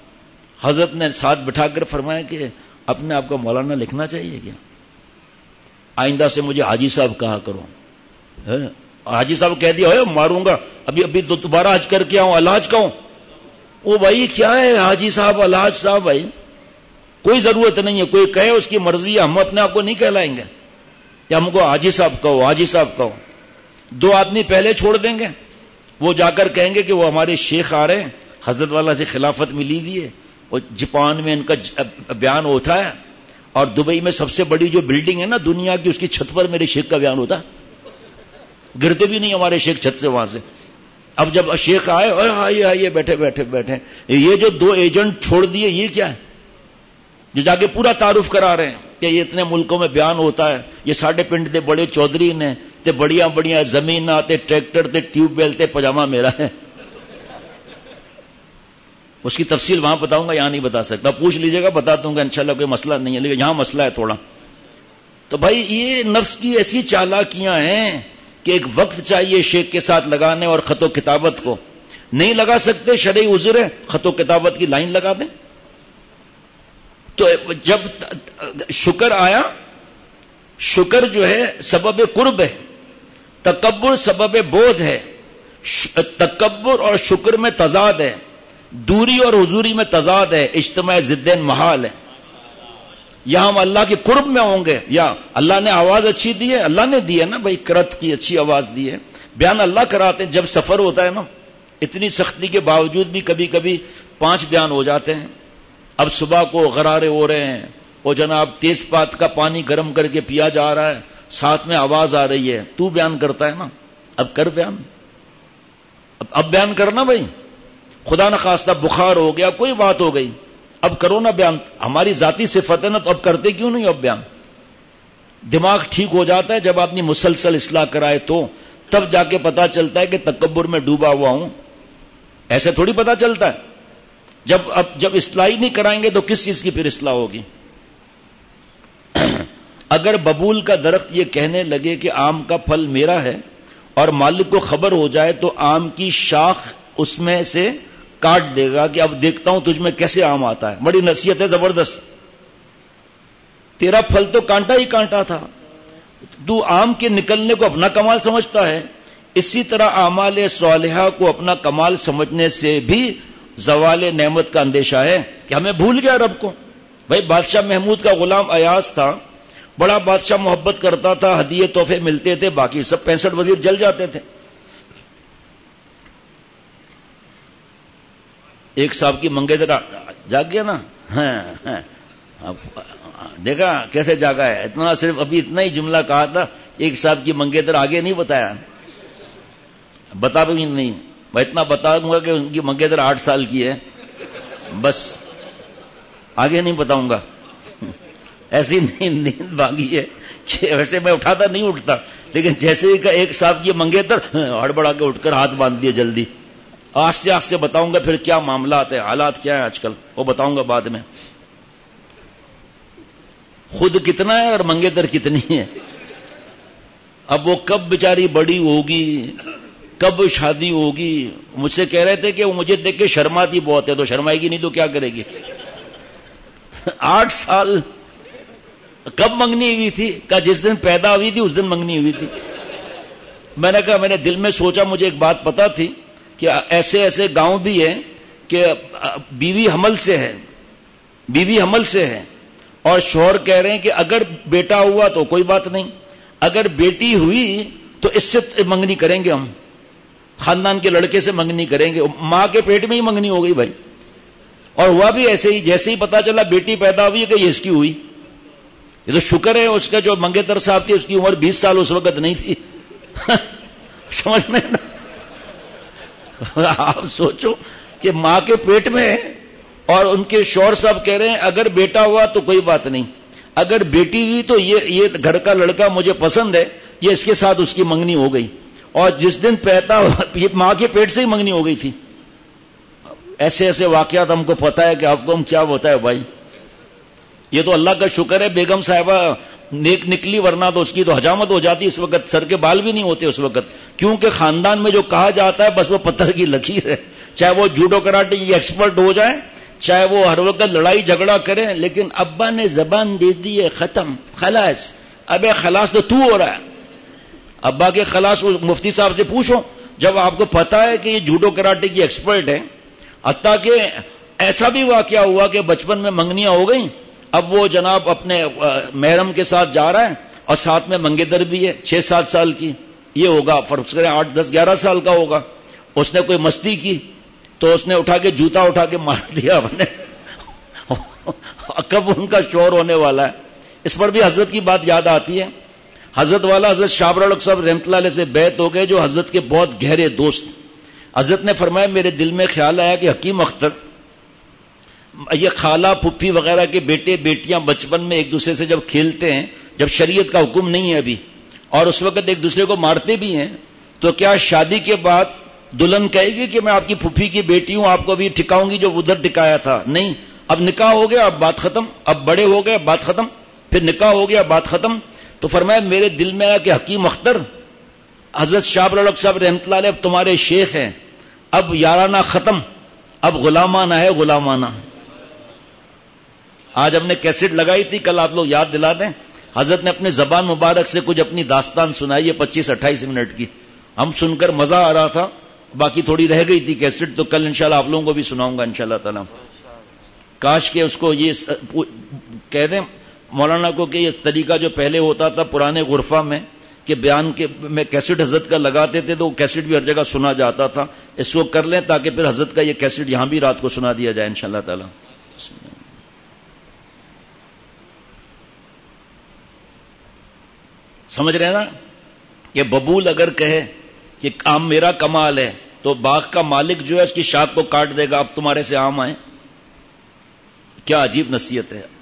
حضرت نے ساتھ بٹھا کر فرمایا کہ اپنے آپ کو مولانا لکھنا چاہیے کیا؟ آئندہ سے مجھے حاجی صاحب کہا کرو. حاجی صاحب کہہ دیا ہو ماروں گا، ابھی ابھی دوبارہ حج کر کے آؤں، الحاج کہوں. وہ بھائی کیا ہے حاجی صاحب الحاج صاحب؟ بھائی کوئی ضرورت نہیں ہے، کوئی کہے اس کی مرضی ہے، ہم اپنے آپ کو نہیں کہلائیں گے کہ ہم کو حاجی صاحب کہو، حاجی صاحب کہو. دو آدمی پہلے چھوڑ دیں گے، وہ جا کر کہیں گے کہ وہ ہمارے شیخ آ رہے ہیں، حضرت والا سے خلافت ملی ہوئی ہے، اور جاپان میں ان کا بیان ہوتا ہے، اور دبئی میں سب سے بڑی جو بلڈنگ ہے نا دنیا کی، اس کی چھت پر میرے شیخ کا بیان ہوتا ہے. گرتے بھی نہیں ہمارے شیخ چھت سے وہاں سے. اب جب شیخ آئے، اور آئیے آئیے بیٹھے بیٹھے بیٹھے، یہ جو دو ایجنٹ چھوڑ دیے یہ کیا ہے؟ جو جا کے پورا تعارف کرا رہے ہیں کہ یہ اتنے ملکوں میں بیان ہوتا ہے، یہ ساڈے پنڈ دے بڑے چودھری نے تے بڑیاں بڑیاں زمین تے ٹریکٹر تے ٹیوب ویل تے پجامہ میرا ہے. اس کی تفصیل وہاں بتاؤں گا، یہاں نہیں بتا سکتا. پوچھ لیجیے گا، بتا دوں گا انشاءاللہ، کوئی مسئلہ نہیں ہے، لیکن یہاں مسئلہ ہے تھوڑا. تو بھائی یہ نفس کی ایسی چالاکیاں ہیں کہ ایک وقت چاہیے شیخ کے ساتھ لگانے اور خط و کتابت کو. نہیں لگا سکتے، شرعی عذر ہے، خط و کتابت کی لائن لگا دیں. تو جب شکر آیا، شکر جو ہے سبب قرب ہے، تکبر سبب بودھ ہے. تکبر اور شکر میں تضاد ہے، دوری اور حضوری میں تضاد ہے، اجتماع ضدین محال ہے. یا ہم اللہ کے قرب میں ہوں گے، یا اللہ نے آواز اچھی دی ہے، اللہ نے دی ہے نا بھائی، کرت کی اچھی آواز دی ہے، بیان اللہ کراتے ہیں. جب سفر ہوتا ہے نا، اتنی سختی کے باوجود بھی کبھی کبھی پانچ بیان ہو جاتے ہیں. اب صبح کو غرارے ہو رہے ہیں، وہ جناب تیز پات کا پانی گرم کر کے پیا جا رہا ہے، ساتھ میں آواز آ رہی ہے، تو بیان کرتا ہے نا، اب کر بیان، اب اب بیان کرنا بھائی. خدا نخواستہ بخار ہو گیا، کوئی بات ہو گئی، اب کرو نا بیان. ہماری ذاتی صفت ہے نا، تو اب کرتے کیوں نہیں اب بیان؟ دماغ ٹھیک ہو جاتا ہے جب آدمی مسلسل اصلاح کرائے، تو تب جا کے پتا چلتا ہے کہ تکبر میں ڈوبا ہوا ہوں. ایسے تھوڑی پتا چلتا ہے. جب اب جب اصلاح ہی نہیں کرائیں گے تو کس چیز کی پھر اصلاح ہوگی؟ اگر ببول کا درخت یہ کہنے لگے کہ آم کا پھل میرا ہے، اور مالک کو خبر ہو جائے، تو آم کی شاخ اس میں سے کاٹ دے گا کہ اب دیکھتا ہوں تجھ میں کیسے آم آتا ہے. بڑی نصیحت ہے زبردست. تیرا پھل تو کانٹا ہی کانٹا تھا، تو آم کے نکلنے کو اپنا کمال سمجھتا ہے. اسی طرح اعمال صالحہ کو اپنا کمال سمجھنے سے بھی زوال نعمت کا اندیشہ ہے کہ ہمیں بھول گیا رب کو. بھائی بادشاہ محمود کا غلام ایاز تھا، بڑا بادشاہ محبت کرتا تھا، ہدیے تحفے ملتے تھے، باقی سب پینسٹھ وزیر جل جاتے تھے. ایک صاحب کی منگیتر جاگ گیا نا، ہاں دیکھا کیسے جاگا ہے. اتنا صرف ابھی اتنا ہی جملہ کہا تھا، ایک صاحب کی منگیتر آگے نہیں بتایا، بتا بھی نہیں. میں اتنا بتا دوں گا کہ ان کی منگیتر آٹھ سال کی ہے، بس آگے نہیں بتاؤں گا. ایسی نیند بھاگی ہے کہ ویسے میں اٹھاتا نہیں اٹھتا، لیکن جیسے ہی ایک صاحب کی منگیتر ہڑبڑا کے اٹھ کر ہاتھ باندھ دیے جلدی. آستے آستے بتاؤں گا پھر کیا معاملات ہیں، حالات کیا ہیں آج کل، وہ بتاؤں گا بعد میں. خود کتنا ہے اور منگیتر کتنی ہے. اب وہ کب بیچاری بڑی ہوگی، کب شادی ہوگی. مجھ سے کہہ رہے تھے کہ وہ مجھے دیکھ کے شرماتی بہت ہے، تو شرمائے گی نہیں تو کیا کرے گی. آٹھ سال کب منگنی ہوئی تھی؟ کہا جس دن پیدا ہوئی تھی اس دن منگنی ہوئی تھی. میں نے کہا میں نے دل میں سوچا، مجھے ایک بات پتا تھی کہ ایسے ایسے گاؤں بھی ہیں کہ بیوی حمل سے ہے، بیوی حمل سے ہے، اور شوہر کہہ رہے ہیں کہ اگر بیٹا ہوا تو کوئی بات نہیں، اگر بیٹی ہوئی تو اس سے منگنی کریں گے، ہم خاندان کے لڑکے سے منگنی کریں گے. ماں کے پیٹ میں ہی منگنی ہو گئی بھائی. اور ہوا بھی ایسے ہی، جیسے ہی پتا چلا بیٹی پیدا ہوئی کہ یہ اس کی ہوئی. یہ تو شکر ہے اس کا جو منگیتر صاحب تھی اس کی عمر بیس سال اس وقت نہیں تھی. سمجھ میں نا؟ آپ سوچو کہ ماں کے پیٹ میں، اور ان کے شوہر صاحب کہہ رہے ہیں اگر بیٹا ہوا تو کوئی بات نہیں، اگر بیٹی ہوئی تو یہ یہ گھر کا لڑکا مجھے پسند ہے، یہ اس کے ساتھ اس کی منگنی ہو گئی. اور جس دن پیدا ہوا یہ ماں کے پیٹ سے ہی منگنی ہو گئی تھی. ایسے ایسے واقعات ہم کو پتا ہے کہ آپ کو ہم کیا ہوتا ہے بھائی. یہ تو اللہ کا شکر ہے بیگم صاحبہ نیک نکلی، ورنہ تو اس کی تو حجامت ہو جاتی اس وقت، سر کے بال بھی نہیں ہوتے اس وقت. کیونکہ خاندان میں جو کہا جاتا ہے بس وہ پتھر کی لکیر ہے. چاہے وہ جوڈو کراٹے کی ایکسپرٹ ہو جائے، چاہے وہ ہر وقت لڑائی جھگڑا کریں، لیکن ابا نے زبان دے دی ہے، ختم، خلاص. ابے خلاص تو تو ہو رہا ہے. ابا کے خلاص مفتی صاحب سے پوچھو، جب آپ کو پتا ہے کہ یہ جوڈو کراٹے کی ایکسپرٹ ہے. حتیٰ کہ ایسا بھی واقعہ ہوا کہ بچپن میں منگنیاں ہو گئیں اب وہ جناب اپنے محرم کے ساتھ جا رہا ہے اور ساتھ میں منگیتر بھی ہے چھ سات سال کی، یہ ہوگا فرض کریں آٹھ دس گیارہ سال کا ہوگا، اس نے کوئی مستی کی تو اس نے اٹھا کے جوتا اٹھا کے مار دیا اپنے کب ان کا شور ہونے والا ہے. اس پر بھی حضرت کی بات یاد آتی ہے. حضرت والا حضرت شاہ بلالحق صاحب رحمۃ اللہ علیہ سے بیعت ہو گئے، جو حضرت کے بہت گہرے دوست. حضرت نے فرمایا میرے دل میں خیال آیا کہ حکیم اختر یہ خالہ پھپھی وغیرہ کے بیٹے بیٹیاں بچپن میں ایک دوسرے سے جب کھیلتے ہیں، جب شریعت کا حکم نہیں ہے ابھی، اور اس وقت ایک دوسرے کو مارتے بھی ہیں، تو کیا شادی کے بعد دلہن کہے گی کہ میں آپ کی پھپھی کی بیٹی ہوں، آپ کو بھی ٹھکاؤں گی جو ادھر ٹکایا تھا؟ نہیں، اب نکاح ہو گیا، اب بات ختم، اب بڑے ہو گئے، بات ختم، پھر نکاح ہو گیا، بات ختم. تو فرمایا میرے دل میں آیا کہ حکیم اختر حضرت شاہ بلالحق صاحب رحمۃ اللہ علیہ اب تمہارے شیخ ہیں، اب یارانہ ختم، اب غلامانہ ہے، غلامانہ. آج ہم نے کیسٹ لگائی تھی، کل آپ لوگ یاد دلا دیں، حضرت نے اپنے زبان مبارک سے کچھ اپنی داستان سنائی ہے پچیس اٹھائیس منٹ کی، ہم سن کر مزہ آ رہا تھا، باقی تھوڑی رہ گئی تھی کیسٹ، تو کل انشاءاللہ آپ لوگوں کو بھی سناؤں گا انشاءاللہ تعالی. کاش کہ اس کو یہ کہہ دیں مولانا کو کہ یہ طریقہ جو پہلے ہوتا تھا پرانے غرفہ میں کہ بیان کے میں کیسٹ حضرت کا لگاتے تھے تو وہ کیسٹ بھی ہر جگہ سنا جاتا تھا، اس کو کر لیں تاکہ پھر حضرت کا یہ کیسٹ یہاں بھی رات کو سنا دیا جائے انشاءاللہ تعالی. سمجھ رہے ہیں نا کہ ببول اگر کہے کہ آم میرا کمال ہے تو باغ کا مالک جو ہے اس کی شاخ کو کاٹ دے گا، اب تمہارے سے آم آئے. کیا عجیب نصیحت ہے.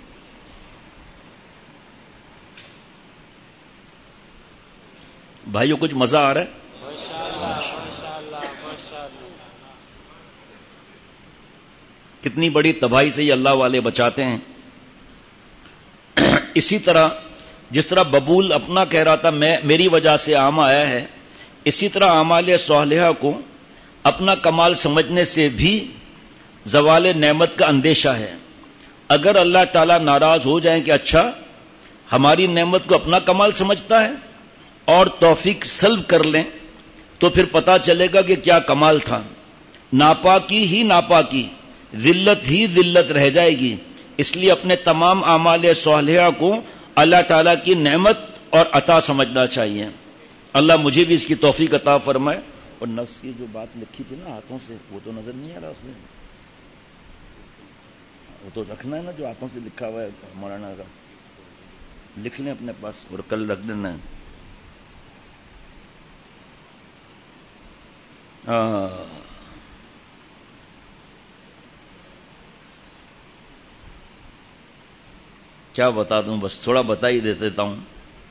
بھائیو کچھ مزہ آ رہا ہے؟ کتنی بڑی تباہی سے یہ اللہ والے بچاتے ہیں. اسی طرح جس طرح ببول اپنا کہہ رہا تھا میں میری وجہ سے عام آیا ہے، اسی طرح اعمال صالحہ کو اپنا کمال سمجھنے سے بھی زوال نعمت کا اندیشہ ہے. اگر اللہ تعالیٰ ناراض ہو جائیں کہ اچھا ہماری نعمت کو اپنا کمال سمجھتا ہے اور توفیق سلب کر لیں تو پھر پتا چلے گا کہ کیا کمال تھا. ناپاکی ہی ناپاکی، ذلت ہی ذلت رہ جائے گی. اس لیے اپنے تمام اعمال صالحہ کو اللہ تعالیٰ کی نعمت اور عطا سمجھنا چاہیے. اللہ مجھے بھی اس کی توفیق عطا فرمائے. اور نفس کی جو بات لکھی تھی نا ہاتھوں سے، وہ تو نظر نہیں آ رہا اس میں، وہ تو رکھنا ہے نا جو ہاتھوں سے لکھا ہوا ہے مولانا کا، لکھ لیں اپنے پاس اور کل رکھ دینا ہے. ہاں کیا بتا دوں، بس تھوڑا بتا ہی دے دیتا ہوں.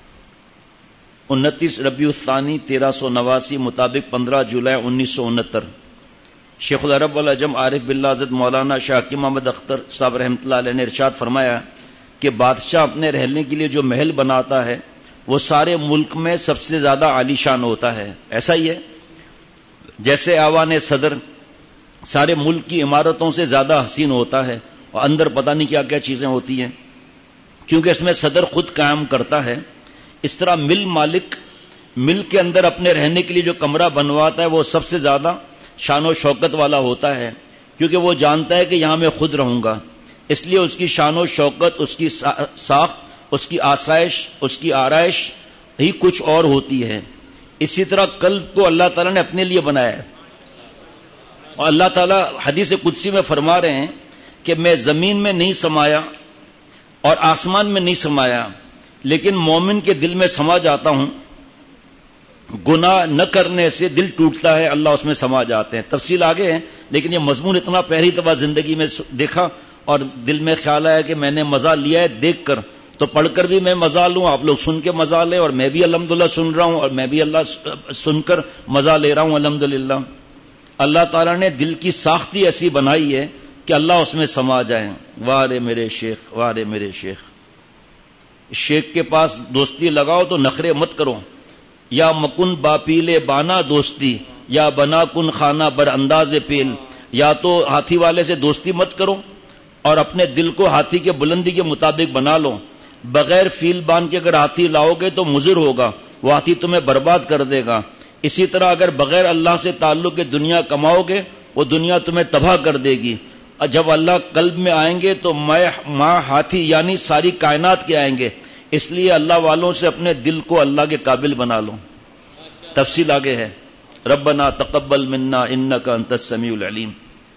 انتیس ربیع الثانی تیرہ سو نواسی مطابق پندرہ جولائی انیس سو انہتر شیخ العرب والعجم عارف باللہ حضرت مولانا شاہ حکیم محمد اختر صاحب رحمۃ اللہ علیہ نے ارشاد فرمایا کہ بادشاہ اپنے رہنے کے لیے جو محل بناتا ہے وہ سارے ملک میں سب سے زیادہ عالی شان ہوتا ہے. ایسا ہی ہے جیسے آوان صدر سارے ملک کی عمارتوں سے زیادہ حسین ہوتا ہے اور اندر پتہ نہیں کیا کیا چیزیں ہوتی ہیں کیونکہ اس میں صدر خود قائم کرتا ہے. اس طرح مل مالک مل کے اندر اپنے رہنے کے لیے جو کمرہ بنواتا ہے وہ سب سے زیادہ شان و شوکت والا ہوتا ہے کیونکہ وہ جانتا ہے کہ یہاں میں خود رہوں گا. اس لیے اس کی شان و شوکت، اس کی ساخت، اس کی آسائش، اس کی آرائش ہی کچھ اور ہوتی ہے. اسی طرح قلب کو اللہ تعالیٰ نے اپنے لیے بنایا ہے اور اللہ تعالیٰ حدیث قدسی میں فرما رہے ہیں کہ میں زمین میں نہیں سمایا اور آسمان میں نہیں سمایا لیکن مومن کے دل میں سما جاتا ہوں. گناہ نہ کرنے سے دل ٹوٹتا ہے، اللہ اس میں سما جاتے ہیں. تفصیل آگے ہے لیکن یہ مضمون اتنا پہلی دفعہ زندگی میں دیکھا اور دل میں خیال آیا کہ میں نے مزہ لیا ہے دیکھ کر، تو پڑھ کر بھی میں مزہ لوں، آپ لوگ سن کے مزہ لیں، اور میں بھی الحمدللہ سن رہا ہوں اور میں بھی اللہ سن کر مزہ لے رہا ہوں الحمدللہ. اللہ تعالیٰ نے دل کی ساختی ایسی بنائی ہے کہ اللہ اس میں سما جائے. وارے میرے شیخ، وارے میرے شیخ. شیخ کے پاس دوستی لگاؤ تو نخرے مت کرو. یا مکن باپیلے بانا دوستی، یا بنا کن خانہ بر انداز پیل. یا تو ہاتھی والے سے دوستی مت کرو اور اپنے دل کو ہاتھی کے بلندی کے مطابق بنا لو. بغیر فیل باندھ کے اگر ہاتھی لاؤ گے تو مضر ہوگا، وہ ہاتھی تمہیں برباد کر دے گا. اسی طرح اگر بغیر اللہ سے تعلق کے دنیا کماؤ گے وہ دنیا تمہیں تباہ کر دے گی. اور جب اللہ قلب میں آئیں گے تو میں ماں ہاتھی یعنی ساری کائنات کے آئیں گے. اس لیے اللہ والوں سے اپنے دل کو اللہ کے قابل بنا لو. تفصیل آگے ہے. ربنا تقبل منا انک انت السمیع العلیم.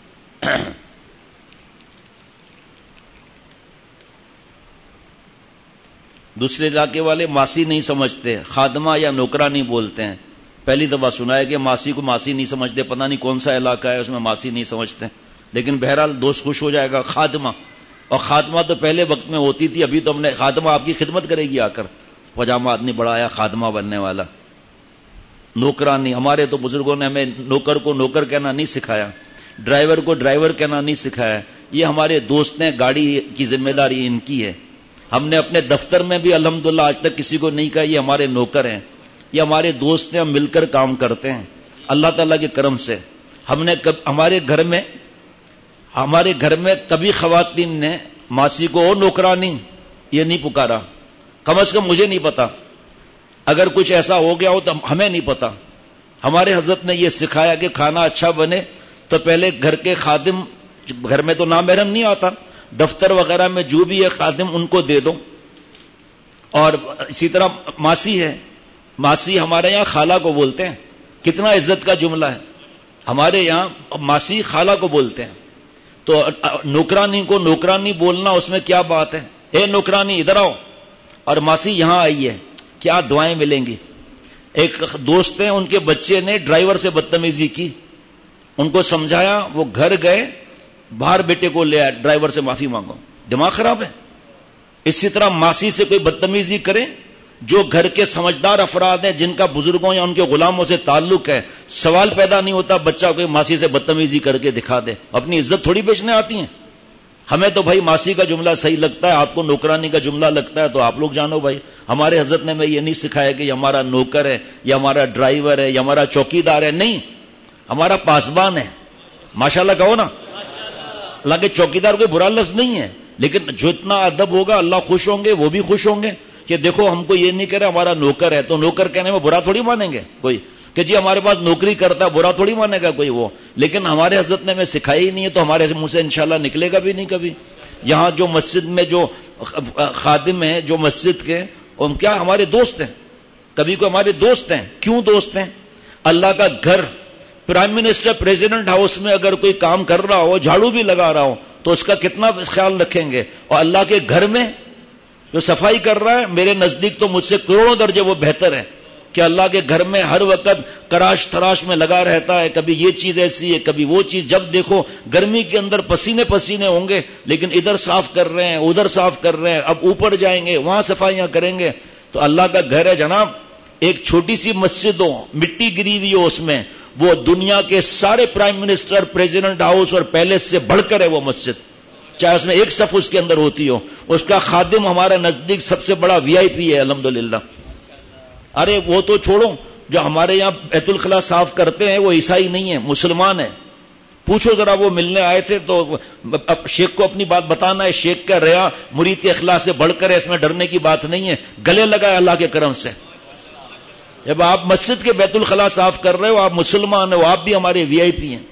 دوسرے علاقے والے ماسی نہیں سمجھتے, خادمہ یا نوکرانی بولتے ہیں. پہلی دفعہ سنا ہے کہ ماسی کو ماسی نہیں سمجھتے, پتہ نہیں کون سا علاقہ ہے اس میں ماسی نہیں سمجھتے, لیکن بہرحال دوست خوش ہو جائے گا. خادمہ, اور خادمہ تو پہلے وقت میں ہوتی تھی, ابھی تو ہم نے خادمہ آپ کی خدمت کرے گی آ کر, پجامہ آدمی بڑھایا خادمہ بننے والا. نوکرانی, ہمارے تو بزرگوں نے ہمیں نوکر کو نوکر کہنا نہیں سکھایا, ڈرائیور کو ڈرائیور کہنا نہیں سکھایا. یہ ہمارے دوست ہیں, گاڑی کی ذمہ داری ان کی ہے. ہم نے اپنے دفتر میں بھی الحمدللہ آج تک کسی کو نہیں کہا یہ ہمارے نوکر ہیں, یہ ہمارے دوست ہیں, ہم مل کر کام کرتے ہیں. اللہ تعالیٰ کے کرم سے ہم نے کب ہمارے گھر میں ہمارے گھر میں کبھی خواتین نے ماسی کو او نوکرانی یہ نہیں پکارا, کم از کم مجھے نہیں پتا. اگر کچھ ایسا ہو گیا ہو تو ہمیں نہیں پتا. ہمارے حضرت نے یہ سکھایا کہ کھانا اچھا بنے تو پہلے گھر کے خادم, گھر میں تو نامحرم نہیں آتا, دفتر وغیرہ میں جو بھی ہے خادم ان کو دے دو. اور اسی طرح ماسی ہے, ماسی ہمارے یہاں خالہ کو بولتے ہیں. کتنا عزت کا جملہ ہے. ہمارے یہاں ماسی خالہ کو بولتے ہیں. تو نوکرانی کو نوکرانی بولنا اس میں کیا بات ہے؟ اے نوکرانی ادھر آؤ, اور ماسی یہاں آئی ہے, کیا دعائیں ملیں گی. ایک دوست ہیں, ان کے بچے نے ڈرائیور سے بدتمیزی کی, ان کو سمجھایا, وہ گھر گئے, باہر بیٹے کو لے آئے, ڈرائیور سے معافی مانگو. دماغ خراب ہے. اسی طرح ماسی سے کوئی بدتمیزی کرے, جو گھر کے سمجھدار افراد ہیں جن کا بزرگوں یا ان کے غلاموں سے تعلق ہے, سوال پیدا نہیں ہوتا بچہ کوئی ماسی سے بدتمیزی کر کے دکھا دے. اپنی عزت تھوڑی بیچنے آتی ہیں. ہمیں تو بھائی ماسی کا جملہ صحیح لگتا ہے, آپ کو نوکرانی کا جملہ لگتا ہے, تو آپ لوگ جانو بھائی. ہمارے حضرت نے میں یہ نہیں سکھایا کہ یہ ہمارا نوکر ہے یا ہمارا ڈرائیور ہے یا ہمارا چوکیدار ہے. نہیں, ہمارا پاسبان ہے. ماشاءاللہ کہو نا. اللہ کے چوکیدار کوئی برا لفظ نہیں ہے, لیکن جو اتنا ادب ہوگا اللہ خوش ہوں گے, وہ بھی خوش ہوں گے کہ دیکھو ہم کو یہ نہیں کہہ رہے ہمارا نوکر ہے, تو نوکر کہنے میں برا تھوڑی مانیں گے کوئی کہ جی ہمارے پاس نوکری کرتا ہے, برا تھوڑی مانے گا کوئی وہ. لیکن ہمارے حضرت نے ہمیں سکھائی ہی نہیں ہے, تو ہمارے منہ سے انشاءاللہ نکلے گا بھی نہیں کبھی. یہاں جو مسجد میں جو خادم ہیں, جو مسجد کے, ان کیا ہمارے دوست ہیں, کبھی کو ہمارے دوست ہیں. کیوں دوست ہیں؟ اللہ کا گھر, پرائم منسٹر پریزیڈنٹ ہاؤس میں اگر کوئی کام کر رہا ہو, جھاڑو بھی لگا رہا ہو, تو اس کا کتنا خیال رکھیں گے. اور اللہ کے گھر میں جو صفائی کر رہا ہے, میرے نزدیک تو مجھ سے کروڑوں درجے وہ بہتر ہے کہ اللہ کے گھر میں ہر وقت کراش تراش میں لگا رہتا ہے. کبھی یہ چیز ایسی ہے, کبھی وہ چیز. جب دیکھو گرمی کے اندر پسینے پسینے ہوں گے, لیکن ادھر صاف کر رہے ہیں, ادھر صاف کر رہے ہیں, اب اوپر جائیں گے وہاں صفائیاں کریں گے. تو اللہ کا گھر ہے جناب. ایک چھوٹی سی مسجد ہو, مٹی گری ہوئی ہو اس میں, وہ دنیا کے سارے پرائم منسٹر, پریزیڈنٹ ہاؤس اور پیلس سے بڑھ کر ہے وہ مسجد, چاہے اس میں ایک صف اس کے اندر ہوتی ہو. اس کا خادم ہمارے نزدیک سب سے بڑا وی آئی پی ہے الحمدللہ. ارے وہ تو چھوڑو, جو ہمارے یہاں بیت الخلا صاف کرتے ہیں وہ عیسائی نہیں ہے, مسلمان ہے. پوچھو ذرا, وہ ملنے آئے تھے تو شیخ کو اپنی بات بتانا ہے. شیخ کا ریا مرید کے اخلاص سے بڑھ کر ہے, اس میں ڈرنے کی بات نہیں ہے. گلے لگائے اللہ کے کرم سے. جب آپ مسجد کے بیت الخلا صاف کر رہے ہو, آپ مسلمان ہو, آپ بھی ہمارے وی آئی پی ہیں.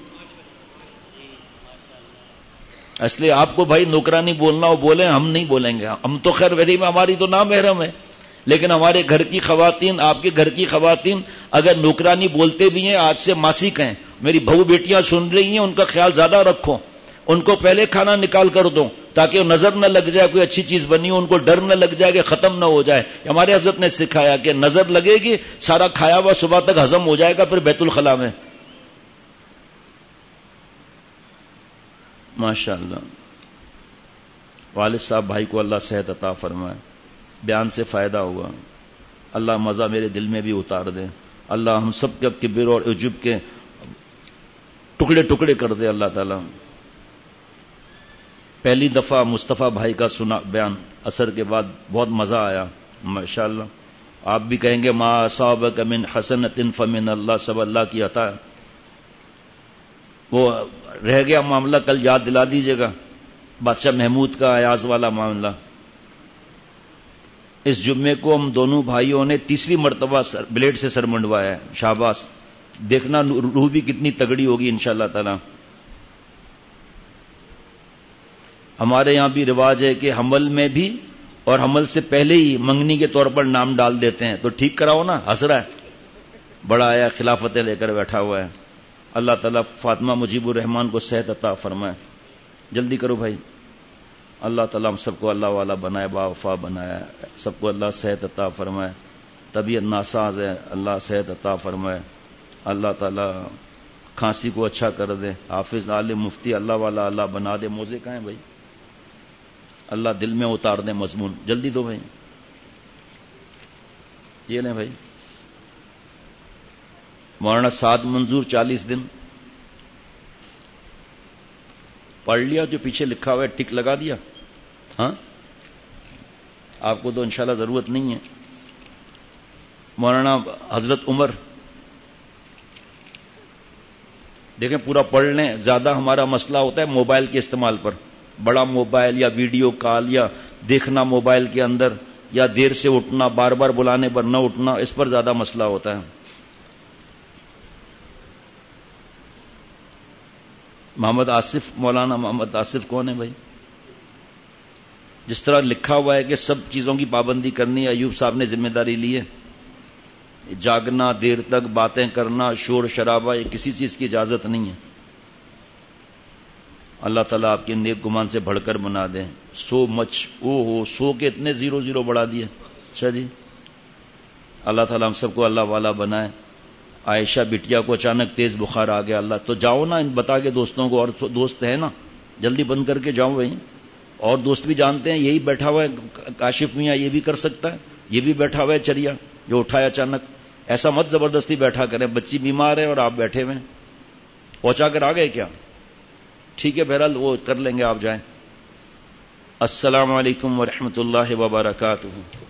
اس لیے آپ کو بھائی نوکرانی بولنا ہو بولیں, ہم نہیں بولیں گے. ہم تو خیر ویری میں ہماری تو نام محرم ہے, لیکن ہمارے گھر کی خواتین, آپ کے گھر کی خواتین اگر نوکرانی بولتے بھی ہیں, آج سے ماسی کہیں. میری بہو بیٹیاں سن رہی ہیں, ان کا خیال زیادہ رکھو. ان کو پہلے کھانا نکال کر دو تاکہ نظر نہ لگ جائے کوئی اچھی چیز بنی ہو, ان کو ڈر نہ لگ جائے کہ ختم نہ ہو جائے. ہمارے حضرت نے سکھایا کہ نظر لگے گی, سارا کھایا ہوا صبح تک ہضم ہو جائے گا, پھر بیت الخلا میں. ماشاءاللہ. والد صاحب بھائی کو اللہ صحت عطا فرمائے, بیان سے فائدہ ہوا. اللہ مزہ میرے دل میں بھی اتار دے. اللہ ہم سب کے کبر اور عجب کے ٹکڑے ٹکڑے کر دے اللہ تعالی. پہلی دفعہ مصطفیٰ بھائی کا سنا بیان اثر کے بعد, بہت مزہ آیا ماشاءاللہ. آپ بھی کہیں گے ما اصابک من حسنۃ فمن اللہ, سب اللہ کی عطا ہے. وہ رہ گیا معاملہ, کل یاد دلا دیجیے گا, بادشاہ محمود کا ایاز والا معاملہ. اس جمعے کو ہم دونوں بھائیوں نے تیسری مرتبہ بلیڈ سے سر منڈوایا ہے. شاباش, دیکھنا روح بھی کتنی تگڑی ہوگی انشاءاللہ تعالی. ہمارے یہاں بھی رواج ہے کہ حمل میں بھی اور حمل سے پہلے ہی منگنی کے طور پر نام ڈال دیتے ہیں. تو ٹھیک کراؤ نا. ہنس رہا ہے, بڑا آیا خلافتیں لے کر بیٹھا ہوا ہے. اللہ تعالیٰ فاطمہ مجیب الرحمان کو صحت عطا فرمائے. جلدی کرو بھائی. اللہ تعالیٰ ہم سب کو اللہ والا بنائے, با وفا بنائے, سب کو اللہ صحت عطا فرمائے. طبیعت ناساز ہے, اللہ صحت عطا فرمائے. اللہ تعالیٰ کھانسی کو اچھا کر دے. حافظ عالم مفتی اللہ والا اللہ بنا دے. موزے کہاں ہیں بھائی؟ اللہ دل میں اتار دے مضمون. جلدی دو بھائی. یہ لیں بھائی. مولانا سعد منظور چالیس دن پڑھ لیا. جو پیچھے لکھا ہوا ہے ٹک لگا دیا. ہاں آپ کو تو انشاءاللہ ضرورت نہیں ہے. مولانا حضرت عمر دیکھیں پورا پڑھ لیں. زیادہ ہمارا مسئلہ ہوتا ہے موبائل کے استعمال پر. بڑا موبائل یا ویڈیو کال یا دیکھنا موبائل کے اندر, یا دیر سے اٹھنا, بار بار بلانے پر نہ اٹھنا, اس پر زیادہ مسئلہ ہوتا ہے. محمد آصف, مولانا محمد آصف کون ہے بھائی؟ جس طرح لکھا ہوا ہے کہ سب چیزوں کی پابندی کرنی ہے, ایوب صاحب نے ذمہ داری لی ہے. جاگنا, دیر تک باتیں کرنا, شور شرابہ, یہ کسی چیز کی اجازت نہیں ہے. اللہ تعالیٰ آپ کے نیک گمان سے بڑھ کر بنا دیں. سو مچ, او ہو, سو کے اتنے زیرو زیرو بڑھا دیے. اچھا جی, اللہ تعالیٰ ہم سب کو اللہ والا بنائے. عائشہ بٹیا کو اچانک تیز بخار آ گیا. اللہ تو جاؤ نا, بتا کے دوستوں کو, اور دوست ہیں نا, جلدی بند کر کے جاؤ بھائی. اور دوست بھی جانتے ہیں یہی بیٹھا ہوا ہے کاشف میاں, یہ بھی کر سکتا ہے. یہ بھی بیٹھا ہوا ہے چریا جو اٹھایا اچانک. ایسا مت زبردستی بیٹھا کریں. بچی بیمار ہے اور آپ بیٹھے ہوئے. پہنچا کر آ گئے کیا؟ ٹھیک ہے, بہرحال وہ کر لیں گے, آپ جائیں. السلام علیکم ورحمۃ اللہ وبرکاتہ.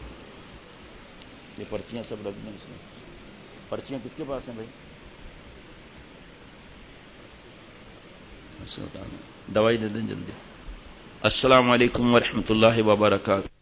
یہ پرچیاں سب رکھ دیں اس میں. پرچیاں کس کے پاس ہیں بھائی؟ دوائی دے دیں جلدی. السلام علیکم ورحمۃ اللہ وبرکاتہ.